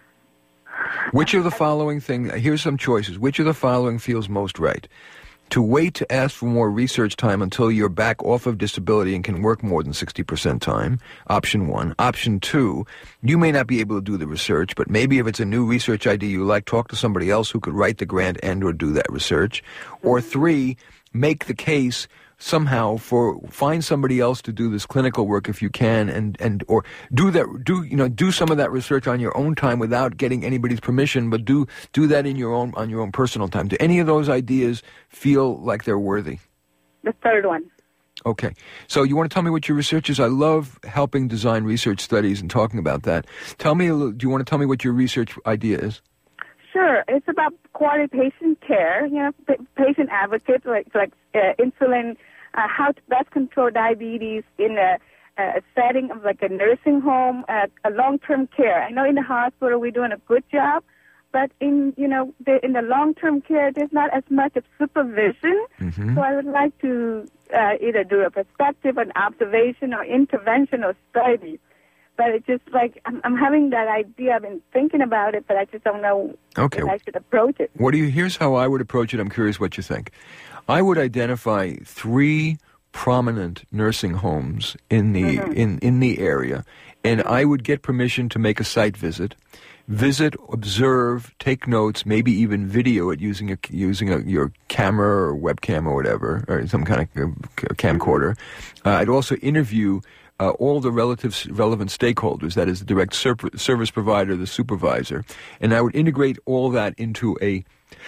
Which of the following thing? Here's some choices. Which of the following feels most right? To wait to ask for more research time until you're back off of disability and can work more than sixty percent time. Option one. Option two, you may not be able to do the research, but maybe if it's a new research idea you like, talk to somebody else who could write the grant and or do that research. Or three, make the case somehow for find somebody else to do this clinical work if you can, and, and or do that do you know do some of that research on your own time without getting anybody's permission, but do do that in your own on your own personal time. Do any of those ideas feel like they're worthy? The third one. Okay. So you want to tell me what your research is? I love helping design research studies and talking about that. Tell me a little, do you want to tell me what your research idea is? Sure. It's about quality patient care, you know, p- patient advocates, like, like uh, insulin, uh, how to best control diabetes in a, a setting of like a nursing home, uh, a long-term care. I know in the hospital we're doing a good job, but in, you know, the, in the long-term care, there's not as much of supervision. Mm-hmm. So I would like to uh, either do a perspective, an observation, or interventional study. But it's just like, I'm, I'm having that idea. I've been thinking about it, but I just don't know okay. how I should approach it. What do you, here's how I would approach it. I'm curious what you think. I would identify three prominent nursing homes in the mm-hmm. in, in the area, and mm-hmm. I would get permission to make a site visit. Visit, observe, take notes, maybe even video it using a, using a, your camera or webcam or whatever, or some kind of camcorder. Uh, I'd also interview uh, all the relative, relevant stakeholders, that is the direct ser- service provider, the supervisor, and I would integrate all that into a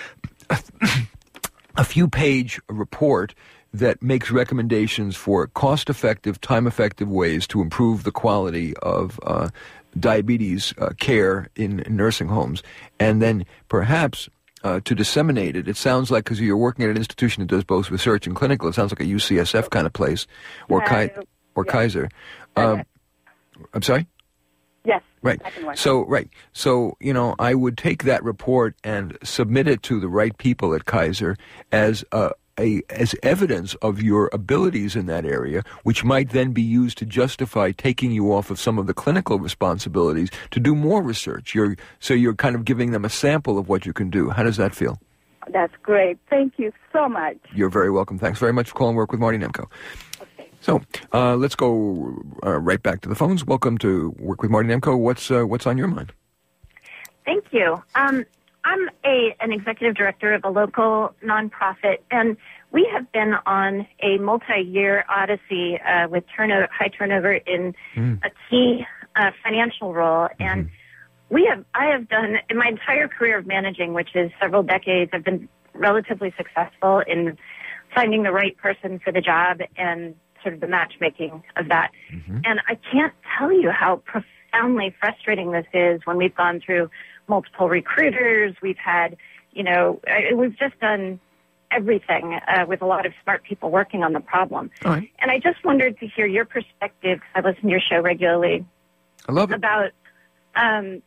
a few-page report that makes recommendations for cost-effective, time-effective ways to improve the quality of uh, diabetes uh, care in, in nursing homes, and then perhaps uh, to disseminate it. It sounds like, because you're working at an institution that does both research and clinical, it sounds like a U C S F kind of place, or yeah, Ki- or yeah. Kaiser. Um, I'm sorry? Yes. Right. So, right. So, you know, I would take that report and submit it to the right people at Kaiser as a A, as evidence of your abilities in that area, which might then be used to justify taking you off of some of the clinical responsibilities to do more research. You're, so you're kind of giving them a sample of what you can do. How does that feel? That's great. Thank you so much. You're very welcome. Thanks very much for calling Work with Marty Nemko. Okay. So uh, let's go uh, right back to the phones. Welcome to Work with Marty Nemko. What's, uh, what's on your mind? Thank you. Um, I'm a an executive director of a local nonprofit, and we have been on a multi-year odyssey uh, with turnover, high turnover in mm. a key uh, financial role. Mm-hmm. And we have, I have done in my entire career of managing, which is several decades, I've been relatively successful in finding the right person for the job and sort of the matchmaking of that. Mm-hmm. And I can't tell you how profoundly frustrating this is when we've gone through multiple recruiters. We've had, you know, we've just done everything uh, with a lot of smart people working on the problem. Right. And I just wondered to hear your perspective, because I listen to your show regularly. I love it. About um,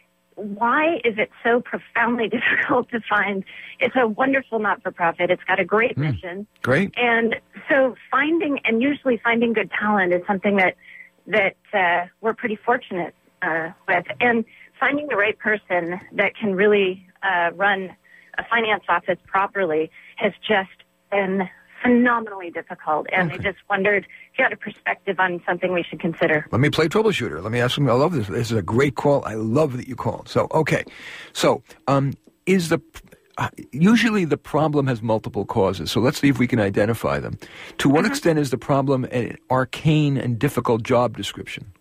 why is it so profoundly difficult to find? It's a wonderful not-for-profit. It's got a great mm, mission. Great. And so finding, and usually finding good talent is something that, that uh, we're pretty fortunate uh, with. And finding the right person that can really uh, run a finance office properly has just been phenomenally difficult. And okay. I just wondered if you had a perspective on something we should consider. Let me play troubleshooter. Let me ask them. I love this. This is a great call. I love that you called. So, okay. So, um, is the... Uh, usually the problem has multiple causes, so let's see if we can identify them. To what mm-hmm. extent is the problem an arcane and difficult job description?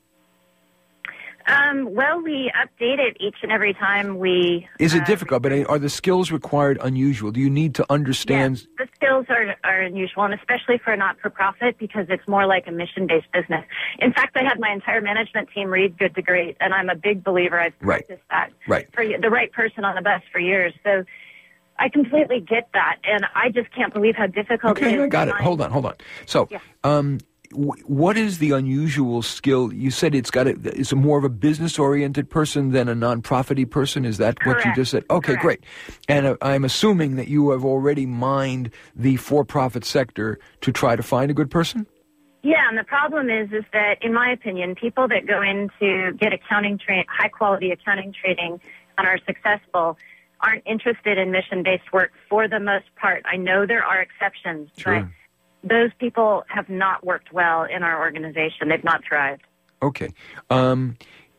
Um, well, we update it each and every time we... Is it uh, difficult? But are the skills required unusual? Do you need to understand... Yes, the skills are, are unusual, and especially for a not-for-profit, because it's more like a mission-based business. In fact, I had my entire management team read Good to Great, and I'm a big believer. I've practiced right. that right. for the right person on the bus for years. So I completely get that, and I just can't believe how difficult okay, it is. Okay, I got it. Find... Hold on, hold on. So... Yeah. Um, what is the unusual skill? You said it's got a, it's a more of a business-oriented person than a non-profity person. Is that Correct. what you just said? Okay, Correct. great. And uh, I'm assuming that you have already mined the for-profit sector to try to find a good person? Yeah, and the problem is, is that, in my opinion, people that go in to get accounting tra- high-quality accounting training and are successful aren't interested in mission-based work for the most part. I know there are exceptions, sure. but those people have not worked well in our organization. They've not thrived. Okay. Um,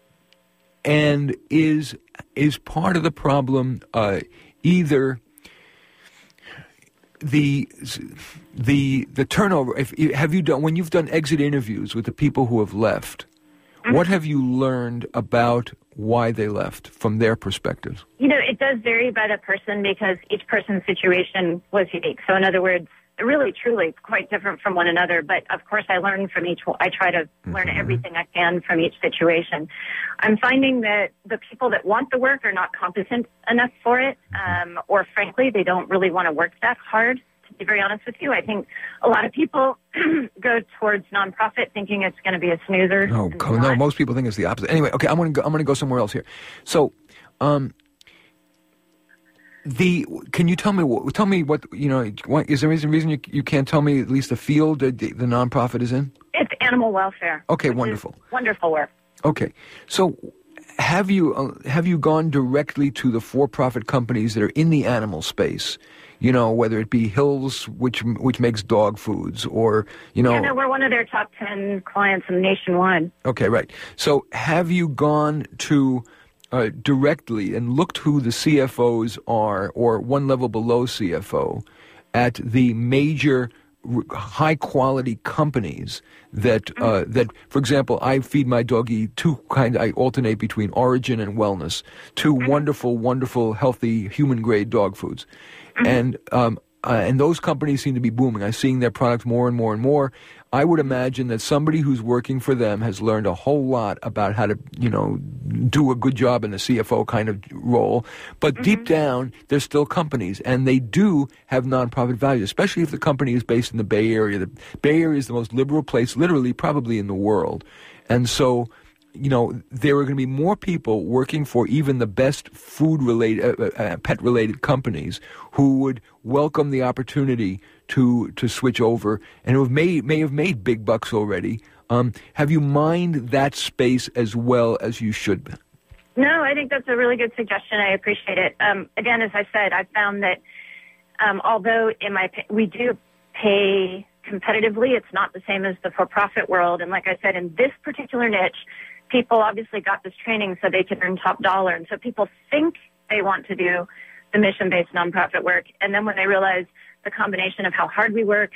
and is is part of the problem uh, either the the the turnover. If have you done when you've done exit interviews with the people who have left? Mm-hmm. What have you learned about why they left from their perspectives? You know, it does vary by the person because each person's situation was unique. So, in other words, really, truly quite different from one another. But of course, I learn from each. I try to mm-hmm. learn everything I can from each situation. I'm finding that the people that want the work are not competent enough for it, um, or frankly, they don't really want to work that hard. To be very honest with you, I think a lot of people go towards nonprofit thinking it's going to be a snoozer. No, no, most people think it's the opposite. Anyway, okay, I'm going to go, I'm going to go somewhere else here. So, um. The can you tell me what tell me what you know? What, is there any reason you you can't tell me at least the field that the, the nonprofit is in? It's animal welfare. Okay, wonderful, wonderful work. Okay, so have you uh, have you gone directly to the for-profit companies that are in the animal space? You know, whether it be Hills, which which makes dog foods, or you know. Yeah, no, we're one of their top ten clients nationwide. Okay, right. So have you gone to Uh, directly and looked who the C F Os are, or one level below C F O, at the major r- high-quality companies that uh, that, for example, I feed my doggy two kind. I alternate between Origin and Wellness, two wonderful, wonderful, healthy human-grade dog foods, and um, uh, and those companies seem to be booming. I'm seeing their products more and more and more. I would imagine that somebody who's working for them has learned a whole lot about how to, you know, do a good job in the C F O kind of role. But mm-hmm. deep down, they're still companies, and they do have nonprofit values, especially if the company is based in the Bay Area. The Bay Area is the most liberal place, literally, probably in the world. And so, you know, there are going to be more people working for even the best food-related, uh, uh, pet-related companies who would welcome the opportunity to to switch over, and who have may may have made big bucks already. Um, have you mined that space as well as you should be? No, I think that's a really good suggestion. I appreciate it. Um, again, as I said, I found that um, although in my we do pay competitively, it's not the same as the for-profit world. And like I said, in this particular niche, people obviously got this training so they could earn top dollar. And so people think they want to do the mission-based nonprofit work. And then when they realize the combination of how hard we work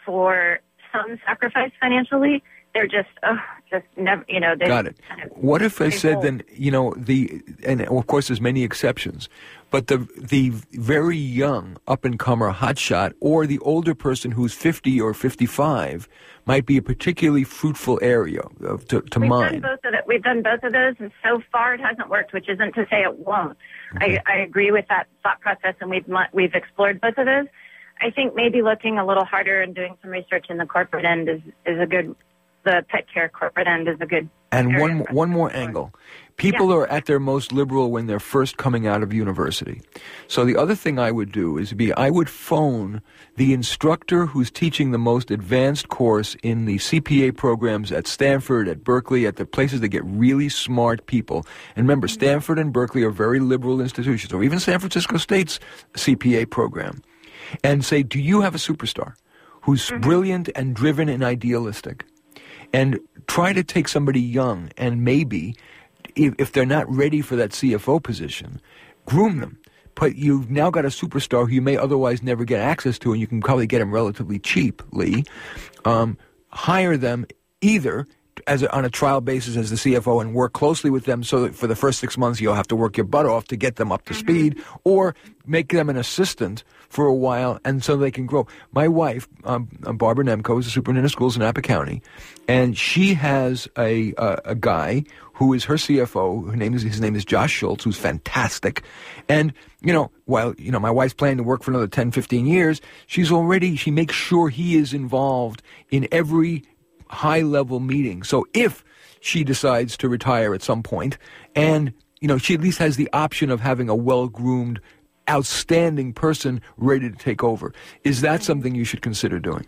for some sacrifice financially, they're just, oh, just never, you know. Got it. Kind of what if I said then, you know, the, and of course there's many exceptions, but the the very young up-and-comer hotshot or the older person who's fifty or fifty-five might be a particularly fruitful area of, to, to We've mine. Done both of the, we've done both of those, and so far it hasn't worked, which isn't to say it won't. Okay. I, I agree with that thought process, and we've we've explored both of those. I think maybe looking a little harder and doing some research in the corporate end is, is a good, the pet care corporate end is a good. And one one more angle. People yeah. are at their most liberal when they're first coming out of university. So the other thing I would do is be, I would phone the instructor who's teaching the most advanced course in the C P A programs at Stanford, at Berkeley, at the places that get really smart people. And remember, mm-hmm. Stanford and Berkeley are very liberal institutions, or even San Francisco State's C P A program. And say, do you have a superstar who's mm-hmm. brilliant and driven and idealistic? And try to take somebody young, and maybe, if, if they're not ready for that C F O position, groom them. But you've now got a superstar who you may otherwise never get access to, and you can probably get them relatively cheaply. Um, hire them either as a, on a trial basis as the C F O and work closely with them so that for the first six months you'll have to work your butt off to get them up to speed, or make them an assistant for a while and so they can grow. My wife, um, Barbara Nemko, is a superintendent of schools in Napa County, and she has a, a a guy who is her C F O. Her name is his name is Josh Schultz, who's fantastic. And you know, while you know my wife's planning to work for another ten, fifteen years, she's already she makes sure he is involved in every high-level meeting. So if she decides to retire at some point, and you know, she at least has the option of having a well-groomed, outstanding person ready to take over. Is that something you should consider doing?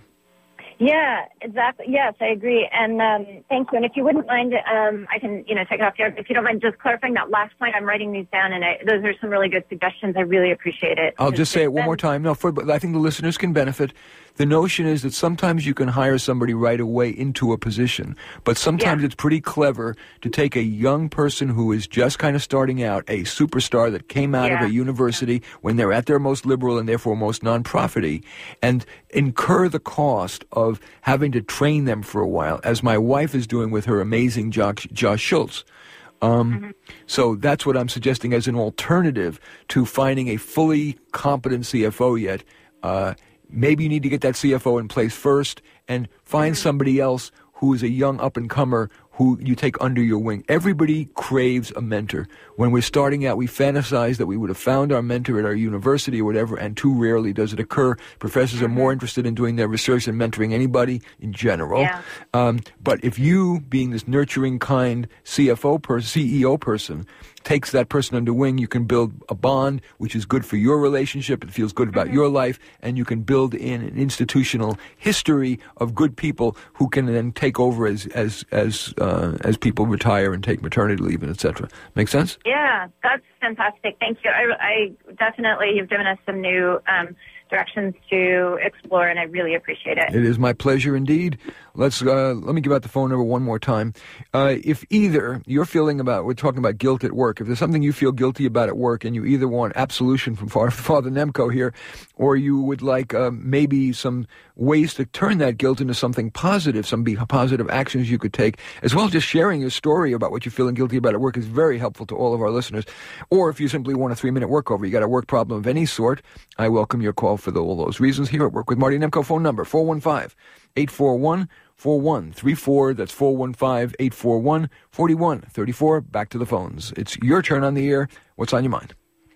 Yeah, exactly. Yes, I agree. And um, thank you. And if you wouldn't mind, um, I can, you know, take it off here. If you don't mind just clarifying that last point, I'm writing these down, and I, those are some really good suggestions. I really appreciate it. I'll just say it one more time. No, for, I think the listeners can benefit. the notion is that sometimes you can hire somebody right away into a position, but sometimes Yeah. it's pretty clever to take a young person who is just kind of starting out, a superstar that came out Yeah. of a university when they're at their most liberal and therefore most non-profit-y, and incur the cost of having to train them for a while, as my wife is doing with her amazing Josh, Josh Schultz. Um, Mm-hmm. So that's what I'm suggesting as an alternative to finding a fully competent C F O yet. Uh, maybe you need to get that C F O in place first and find Mm-hmm. somebody else who is a young up-and-comer who you take under your wing. Everybody craves a mentor. When we're starting out, we fantasize that we would have found our mentor at our university or whatever, and too rarely does it occur. Professors are more interested in doing their research than mentoring anybody in general. Yeah. Um, but if you, being this nurturing, kind C F O person, C E O person, takes that person under wing, you can build a bond which is good for your relationship. It feels good about your life, and you can build in an institutional history of good people who can then take over as as as uh, as people retire and take maternity leave and et cetera. Make sense? Yeah, that's fantastic. Thank you. I, I definitely, you've given us some new um, directions to explore, and I really appreciate it. It is my pleasure indeed. Let's uh, let me give out the phone number one more time. Uh, if either you're feeling about, we're talking about guilt at work. If there's something you feel guilty about at work, and you either want absolution from Father Nemko here, or you would like uh, maybe some ways to turn that guilt into something positive, some be positive actions you could take, as well as just sharing your story about what you're feeling guilty about at work is very helpful to all of our listeners. Or if you simply want a three-minute workover, you got a work problem of any sort, I welcome your call for the, all those reasons here at Work with Marty Nemko. Phone number four one five, eight four one, four one three four. That's four one five, eight four one, four one three four. Back to the phones. It's your turn on the air. What's on your mind?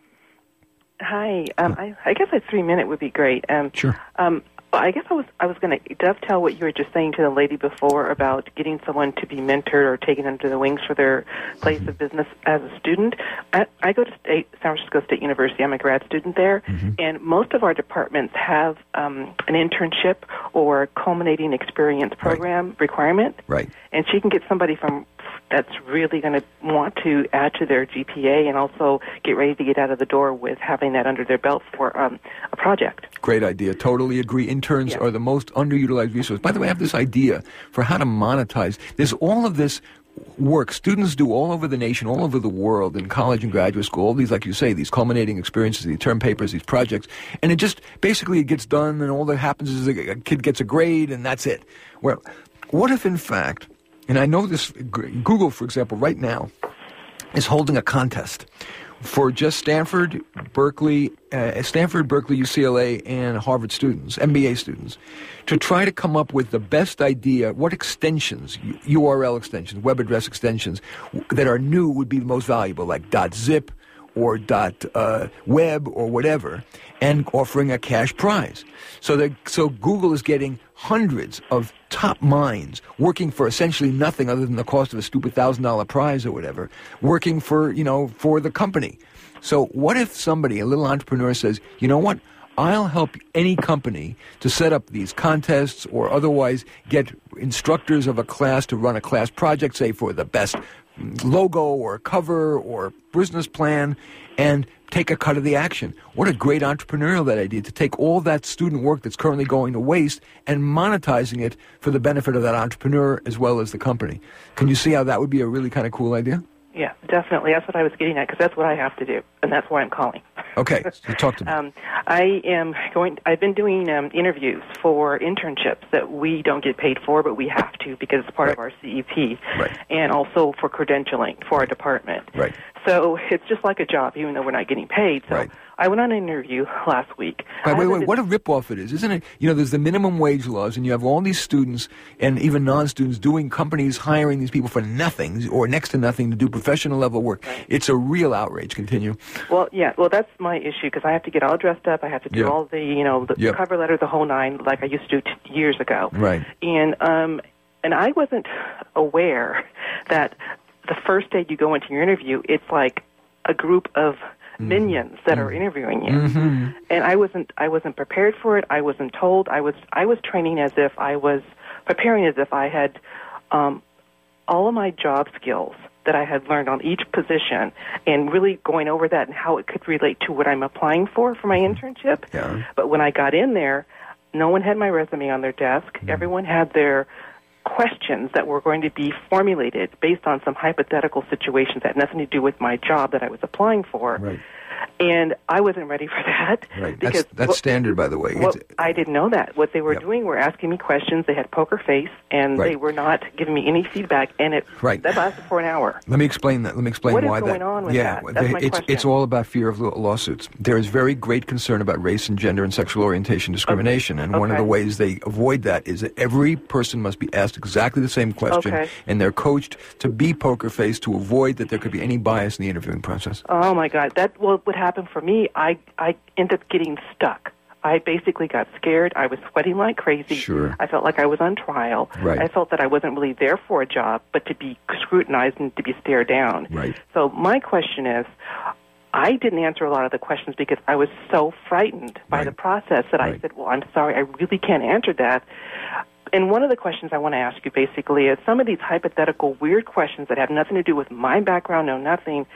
Hi. Um, I, I guess a three-minute would be great. Um, Sure. Um, I guess I was I was going to dovetail what you were just saying to the lady before about getting someone to be mentored or taken under the wings for their place of business as a student. I, I go to state, San Francisco State University. I'm a grad student there, Mm-hmm. and most of our departments have um, an internship or culminating experience program requirement. Right. And she can get somebody from that's really going to want to add to their G P A and also get ready to get out of the door with having that under their belt for um, a project. Great idea. Totally agree. Interns Yeah. are the most underutilized resource. By the way, I have this idea for how to monetize. There's all of this work students do all over the nation, all over the world, in college and graduate school, all these, like you say, these culminating experiences, these term papers, these projects, and it just, basically it gets done, and all that happens is a, a kid gets a grade, and that's it. Well, what if, in fact, and I know this, Google, for example, right now, is holding a contest for just Stanford, Berkeley, uh, Stanford, Berkeley, U C L A, and Harvard students, M B A students, to try to come up with the best idea, what extensions, U R L extensions, web address extensions, that are new would be the most valuable, like .zip or uh, .web or whatever, and offering a cash prize. So that so Google is getting hundreds of top minds working for essentially nothing other than the cost of a stupid thousand dollar prize or whatever, working for, you know, for the company. So what if somebody, a little entrepreneur, says, you know what, I'll help any company to set up these contests or otherwise get instructors of a class to run a class project, say for the best logo or cover or business plan, and take a cut of the action. What a great entrepreneurial that idea, to take all that student work that's currently going to waste and monetizing it for the benefit of that entrepreneur as well as the company. Can you see how that would be a really kind of cool idea? Yeah, definitely. That's what I was getting at, because that's what I have to do, and that's why I'm calling. Okay, so talk to me. Um, I am going. I've been doing um, interviews for internships that we don't get paid for, but we have to because it's part Right. of our C E P, Right. and also for credentialing for our department. Right. So it's just like a job, even though we're not getting paid. So Right. I went on an interview last week. Wait, I wait, haven't wait, what a ripoff it is, isn't it? You know, there's the minimum wage laws, and you have all these students and even non-students doing companies hiring these people for nothing or next to nothing to do professional level work. Right. It's a real outrage. Continue. Well, yeah, well, that's my issue, because I have to get all dressed up. I have to do Yeah. all the, you know, the Yep. cover letter, the whole nine, like I used to do t- years ago. Right. And um, and I wasn't aware that the first day you go into your interview, it's like a group of minions that are interviewing you. Mm-hmm. And I wasn't I wasn't prepared for it. I wasn't told. I was I was training as if I was preparing as if I had um, all of my job skills that I had learned on each position, and really going over that and how it could relate to what I'm applying for for my internship. Yeah. But when I got in there, no one had my resume on their desk. Mm-hmm. Everyone had their questions that were going to be formulated based on some hypothetical situations that had nothing to do with my job that I was applying for. Right. And I wasn't ready for that. Right. Because that's that's what, standard, by the way. Well, I didn't know that. What they were yep. doing were asking me questions. They had poker face, and right. they were not giving me any feedback. And it right. that lasted for an hour. Let me explain that. Let me explain what why is going that. on with yeah, that? That's they, my it's question. it's all about fear of lawsuits. There is very great concern about race and gender and sexual orientation discrimination, okay. and one okay. of the ways they avoid that is that every person must be asked exactly the same question, okay. and they're coached to be poker face to avoid that there could be any bias in the interviewing process. Oh my God! That well, what happened for me? I I ended up getting stuck. I basically got scared. I was sweating like crazy. Sure. I felt like I was on trial. Right. I felt that I wasn't really there for a job, but to be scrutinized and to be stared down. Right. So my question is, I didn't answer a lot of the questions because I was so frightened by right. the process that right. I said, well, I'm sorry, I really can't answer that. And one of the questions I want to ask you basically is some of these hypothetical weird questions that have nothing to do with my background, no nothing,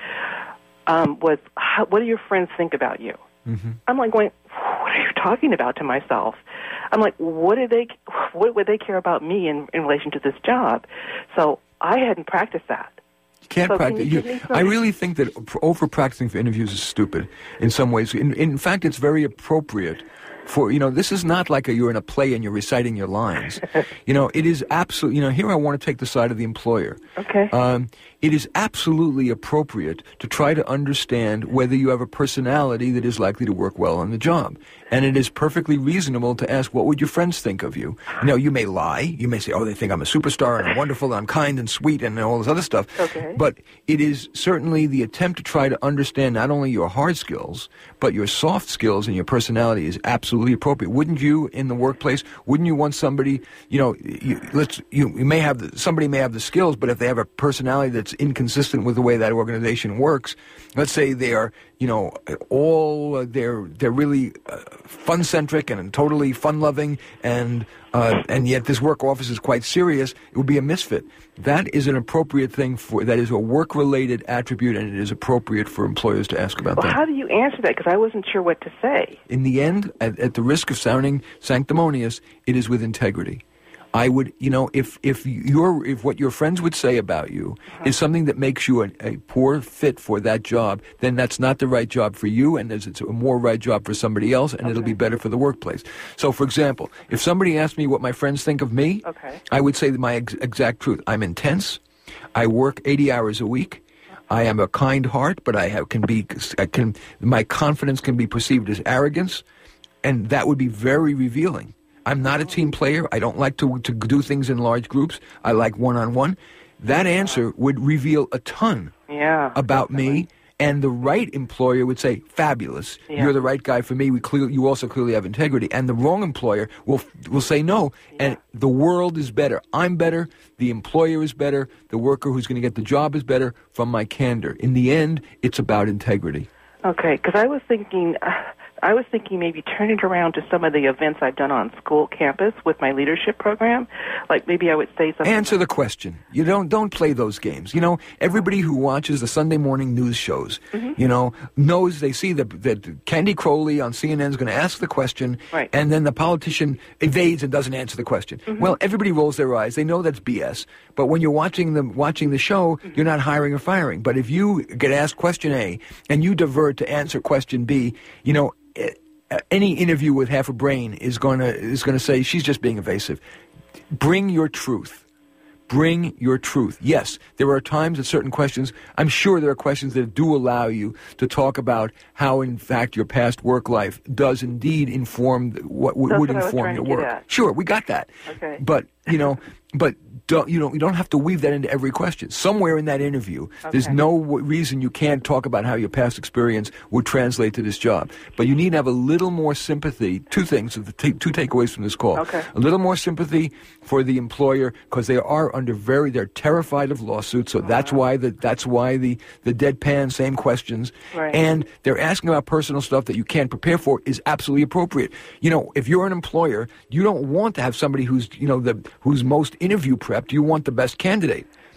um, was how, what do your friends think about you? Mm-hmm. I'm like going, what are you talking about to myself? I'm like, what do they, what would they care about me in, in relation to this job? So I hadn't practiced that. You can't so practice. Can you You, some... I really think that over practicing for interviews is stupid in some ways. In, in fact, it's very appropriate. For, you know, this is not like a, you're in a play and you're reciting your lines. You know, it is absolutely, you know, here I want to take the side of the employer. Okay. Um, it is absolutely appropriate to try to understand whether you have a personality that is likely to work well on the job. And it is perfectly reasonable to ask, what would your friends think of you? You know, you may lie. You may say, oh, they think I'm a superstar and I'm wonderful and I'm kind and sweet and all this other stuff. Okay. But it is certainly the attempt to try to understand not only your hard skills, but your soft skills and your personality is absolutely appropriate. Wouldn't you, in the workplace, wouldn't you want somebody, you know, you, let's, you, you may have, the, somebody may have the skills, but if they have a personality that's inconsistent with the way that organization works, let's say they are, you know, all, uh, they're, they're really uh, fun-centric and totally fun-loving, and uh, and yet this work office is quite serious, it would be a misfit. That is an appropriate thing for, that is a work-related attribute, and it is appropriate for employers to ask about well, that. How do you answer that? Because I wasn't sure what to say. In the end, at, at the risk of sounding sanctimonious, it is with integrity. I would, you know, if if your if what your friends would say about you uh-huh. is something that makes you a, a poor fit for that job, then that's not the right job for you, and there's it's a more right job for somebody else, and okay. it'll be better for the workplace. So, for example, if somebody asked me what my friends think of me, okay. I would say my ex- exact truth. I'm intense. I work eighty hours a week. I am a kind heart, but I have can be I can my confidence can be perceived as arrogance, and that would be very revealing. I'm not a team player. I don't like to to do things in large groups. I like one-on-one. That answer would reveal a ton yeah, about definitely. me, and the right employer would say, fabulous, yeah. you're the right guy for me. We clear, you also clearly have integrity. And the wrong employer will will say no, yeah. and the world is better. I'm better. The employer is better. The worker who's going to get the job is better from my candor. In the end, it's about integrity. Okay, because I was thinking... Uh, I was thinking maybe turn it around to some of the events I've done on school campus with my leadership program. Like maybe I would say something. Answer like, the question. You don't don't play those games. You know, everybody who watches the Sunday morning news shows, mm-hmm. you know, knows they see that that Candy Crowley on C N N is going to ask the question, right. and then the politician evades and doesn't answer the question. Mm-hmm. Well, everybody rolls their eyes. They know that's B S. But when you're watching the watching the show, mm-hmm. you're not hiring or firing. But if you get asked question A and you divert to answer question B, you know. It, any interview with half a brain is going to is going to say she's just being evasive. Bring your truth. Bring your truth. Yes, there are times that certain questions, I'm sure there are questions that do allow you to talk about how, in fact, your past work life does indeed inform what w- would what inform your work. At. Sure, we got that. Okay. But, you know, but don't, you know, you don't have to weave that into every question. Somewhere in that interview, okay. there's no w- reason you can't talk about how your past experience would translate to this job. But you need to have a little more sympathy. Two things, the t- two takeaways from this call. Okay. A little more sympathy for the employer because they are under very, they're terrified of lawsuits. So uh-huh. that's why the that's why the the deadpan same questions. Right. And they're asking about personal stuff that you can't prepare for is absolutely appropriate. You know, if you're an employer, you don't want to have somebody who's you know the who's most interview prepped. You want the best candidate.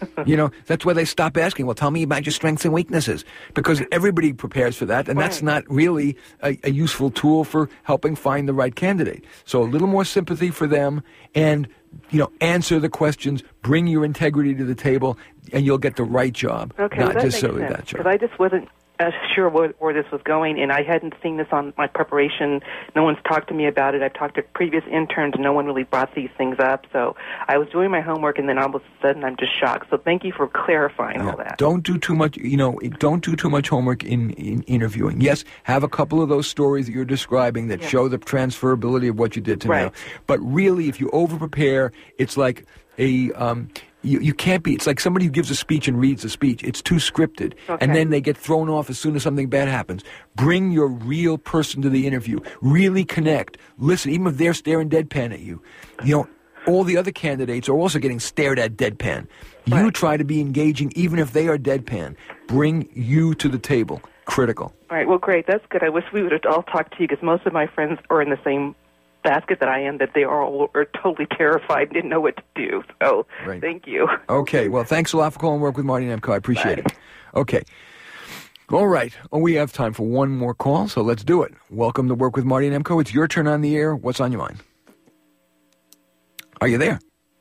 You know, that's why they stop asking, well, tell me about your strengths and weaknesses, because everybody prepares for that, and Right. that's not really a, a useful tool for helping find the right candidate. So a little more sympathy for them, and, you know, answer the questions, bring your integrity to the table, and you'll get the right job, Okay, not well, that just makes solely sense, that job. because I just wasn't uh, sure where, where this was going, and I hadn't seen this on my preparation. No one's talked to me about it. I've talked to previous interns, and no one really brought these things up. So I was doing my homework, and then all of a sudden I'm just shocked. So thank you for clarifying all that. Don't do too much, you know, don't do too much homework in, in interviewing. Yes, have a couple of those stories that you're describing that Yeah. show the transferability of what you did to Right. now. But really, if you over-prepare, it's like a... Um, You, you can't be, it's like somebody who gives a speech and reads a speech. It's too scripted. Okay. And then they get thrown off as soon as something bad happens. Bring your real person to the interview. Really connect. Listen, even if they're staring deadpan at you. You know, all the other candidates are also getting stared at deadpan. You Right. try to be engaging even if they are deadpan. Bring you to the table. Critical. All right, well, great. That's good. I wish we would have all talked to you, because most of my friends are in the same basket that I am, that they are all are totally terrified and didn't know what to do. So Right. thank you. Okay, well, thanks a lot for calling Work with Marty Nemko. I appreciate it. Okay. All right. Oh, we have time for one more call, so let's do it. Welcome to Work with Marty Nemko. It's your turn on the air. What's on your mind? Are you there?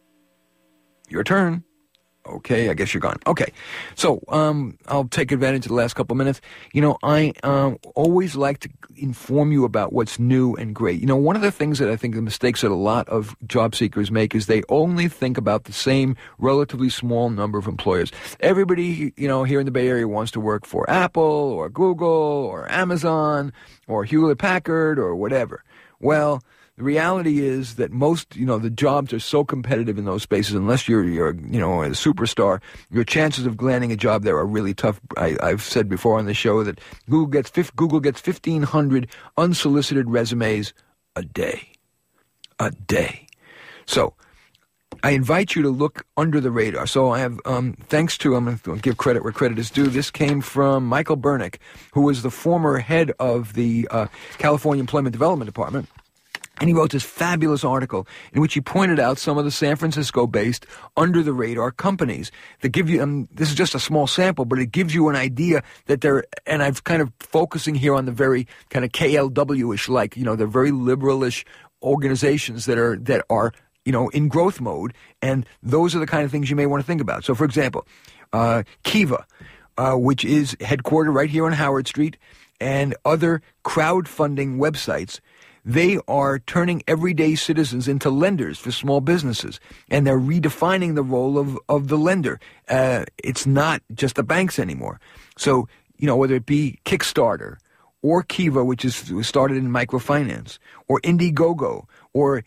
Your turn. Okay, I guess you're gone. Okay, so um, I'll take advantage of the last couple of minutes. You know, I um, always like to inform you about what's new and great. You know, one of the things that I think the mistakes that a lot of job seekers make is they only think about the same relatively small number of employers. Everybody, you know, here in the Bay Area wants to work for Apple or Google or Amazon or Hewlett-Packard or whatever. Well, the reality is that most, you know, the jobs are so competitive in those spaces. Unless you're, you're, you know, a superstar, your chances of landing a job there are really tough. I, I've said before on the show that Google gets Google gets fifteen hundred unsolicited resumes a day, a day. So I invite you to look under the radar. So I have, um, thanks to, I'm going to give credit where credit is due. This came from Michael Bernick, who was the former head of the uh, California Employment Development Department. And he wrote this fabulous article in which he pointed out some of the San Francisco-based under-the-radar companies that give you, um, this is just a small sample, but it gives you an idea that they're, and I'm kind of focusing here on the very kind of K L W-ish, like, you know, they're very liberal-ish organizations that are, that are, you know, in growth mode, and those are the kind of things you may want to think about. So, for example, uh, Kiva, uh, which is headquartered right here on Howard Street, and other crowdfunding websites, they are turning everyday citizens into lenders for small businesses, and they're redefining the role of, of the lender. Uh, it's not just the banks anymore. So, you know, whether it be Kickstarter or Kiva, which is started in microfinance, or Indiegogo, or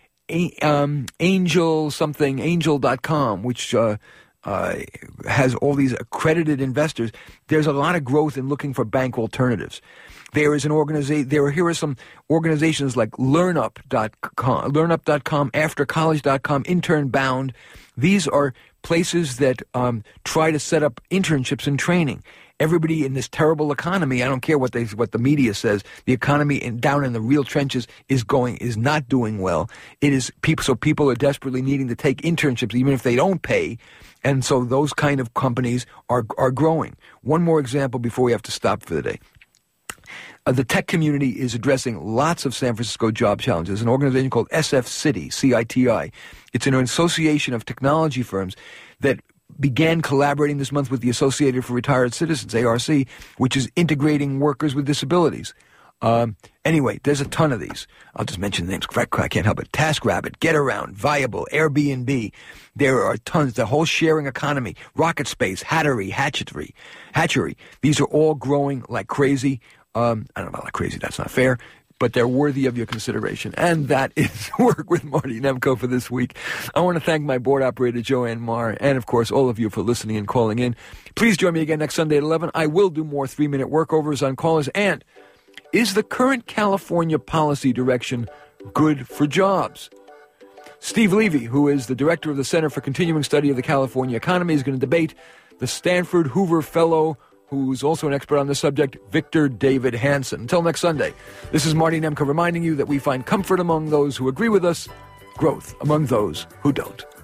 um, Angel something, angel dot com, which uh, uh, has all these accredited investors, there's a lot of growth in looking for bank alternatives. There is an organization. There are here are some organizations like LearnUp dot com, LearnUp dot com, After College dot com, InternBound. These are places that um, try to set up internships and training. Everybody in this terrible economy, I don't care what they what the media says, the economy in, down in the real trenches is going is not doing well. It is people, so people are desperately needing to take internships, even if they don't pay, and so those kind of companies are are growing. One more example before we have to stop for the day. Uh, the tech community is addressing lots of San Francisco job challenges. An organization called S F City, C I T I. It's an association of technology firms that began collaborating this month with the Associated for Retired Citizens, A R C, which is integrating workers with disabilities. Um, anyway, there's a ton of these. I'll just mention the names. I can't help it. TaskRabbit, GetAround, Viable, Airbnb. There are tons. The whole sharing economy, Rocket Space, Hattery, Hatchery, Hatchery. These are all growing like crazy. Um, I don't know about like crazy. That's not fair. But they're worthy of your consideration. And that is Work with Marty Nemko for this week. I want to thank my board operator, Joanne Marr, and, of course, all of you for listening and calling in. Please join me again next Sunday at eleven. I will do more three-minute workovers on callers. And is the current California policy direction good for jobs? Steve Levy, who is the director of the Center for Continuing Study of the California Economy, is going to debate the Stanford Hoover Fellow, who's also an expert on the subject, Victor David Hanson. Until next Sunday, this is Marty Nemko reminding you that we find comfort among those who agree with us, growth among those who don't.